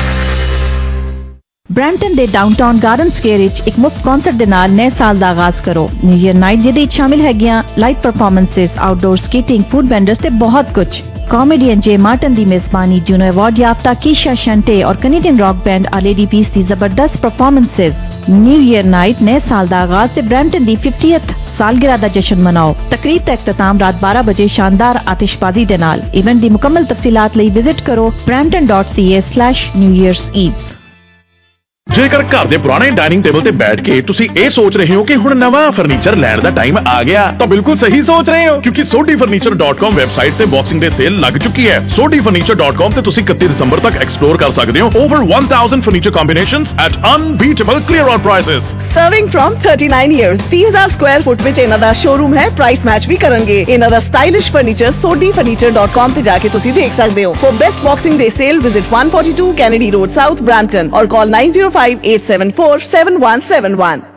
ਬ੍ਰੈਂਟਨ ਦੇ ਡਾਊਨਟਾਊਨ ਗਾਰਡਨ ਸਕੁਏਅਰ ਵਿੱਚ ਇੱਕ ਮੁਫਤ ਕਨਸਰਟ ਦੇ ਨਾਲ ਨਵੇਂ ਸਾਲ ਦਾ ਆਗਾਜ਼ ਕਰੋ। ਨਿਊ ਈਅਰ ਨਾਈਟ ਜਿਹਦੇ ਵਿੱਚ ਸ਼ਾਮਿਲ ਹੈਗੀਆਂ live performances, outdoor skating, food vendors ਤੇ ਬਹੁਤ ਕੁਝ। कॉमेडियन जे मार्टन ਦੀ मेजबानी, जूनो अवार्ड याफ्ता कीशा शंटे और Canadian rock band Our Lady Peace ਦੀ ਜ਼ਬਰਦਸਤ ਪਰਫਾਰਮੈਂਸਸ। न्यू ईयर नाइट नए साल ਦਾ ਆਗਾਜ਼ ਤੇ ਬ੍ਰੈਂਟਨ ਦੀ 50th सालगिरह ਦਾ ਜਸ਼ਨ ਮਨਾਓ। ਤਕਰੀਬ ਦਾ ਇਖਤਤਾਮ ਰਾਤ 12 ਵਜੇ ਸ਼ਾਨਦਾਰ ਆਤਿਸ਼ਬਾਜ਼ੀ ਦੇ ਨਾਲ। ਇਵੈਂਟ ਦੀ ਮੁਕੰਮਲ ਤਫਸੀਲਾਤ ਲਈ ਵਿਜ਼ਿਟ ਕਰੋ brampton.ca/New Year's Eve। ਜੇਕਰ ਘਰ ਦੇ ਪੁਰਾਣੇ ਡਾਈਨਿੰਗ ਟੇਬਲ ਤੇ ਬੈਠ ਕੇ ਤੁਸੀਂ ਇਹ ਸੋਚ ਰਹੇ ਹੋ ਕਿ ਹੁਣ ਨਵਾਂ ਫਰਨੀਚਰ ਲੈਣ ਦਾ ਟਾਈਮ ਆ ਗਿਆ, ਤਾਂ ਬਿਲਕੁਲ ਸਹੀ ਸੋਚ ਰਹੇ ਹੋ, ਕਿਉਂਕਿ sodifurniture.com ਵੈਬਸਾਈਟ ਤੇ ਬਾਕਸਿੰਗ ਡੇ ਸੇਲ ਲੱਗ ਚੁੱਕੀ ਹੈ। sodifurniture.com ਤੇ ਤੁਸੀਂ 31 ਦਸੰਬਰ ਤੱਕ ਐਕਸਪਲੋਰ ਕਰ ਸਕਦੇ ਹੋ over 1000 furniture combinations at unbeatable clear out prices. Serving from 39 years, 30,000 square foot ਵਿੱਚ ਇਹਨਾਂ ਦਾ ਸ਼ੋਰੂਮ ਹੈ। ਪ੍ਰਾਈਸ ਮੈਚ ਵੀ ਕਰਨਗੇ। ਇਹਨਾਂ ਦਾ ਸਟਾਈਲਿਸ਼ ਫਰਨੀਚਰ sodifurniture.com ਤੇ ਜਾ ਕੇ ਤੁਸੀਂ ਦੇਖ ਸਕਦੇ ਹੋ। For best boxing day sale, visit 142 Kennedy Road South, Brampton or call 905-874-7171.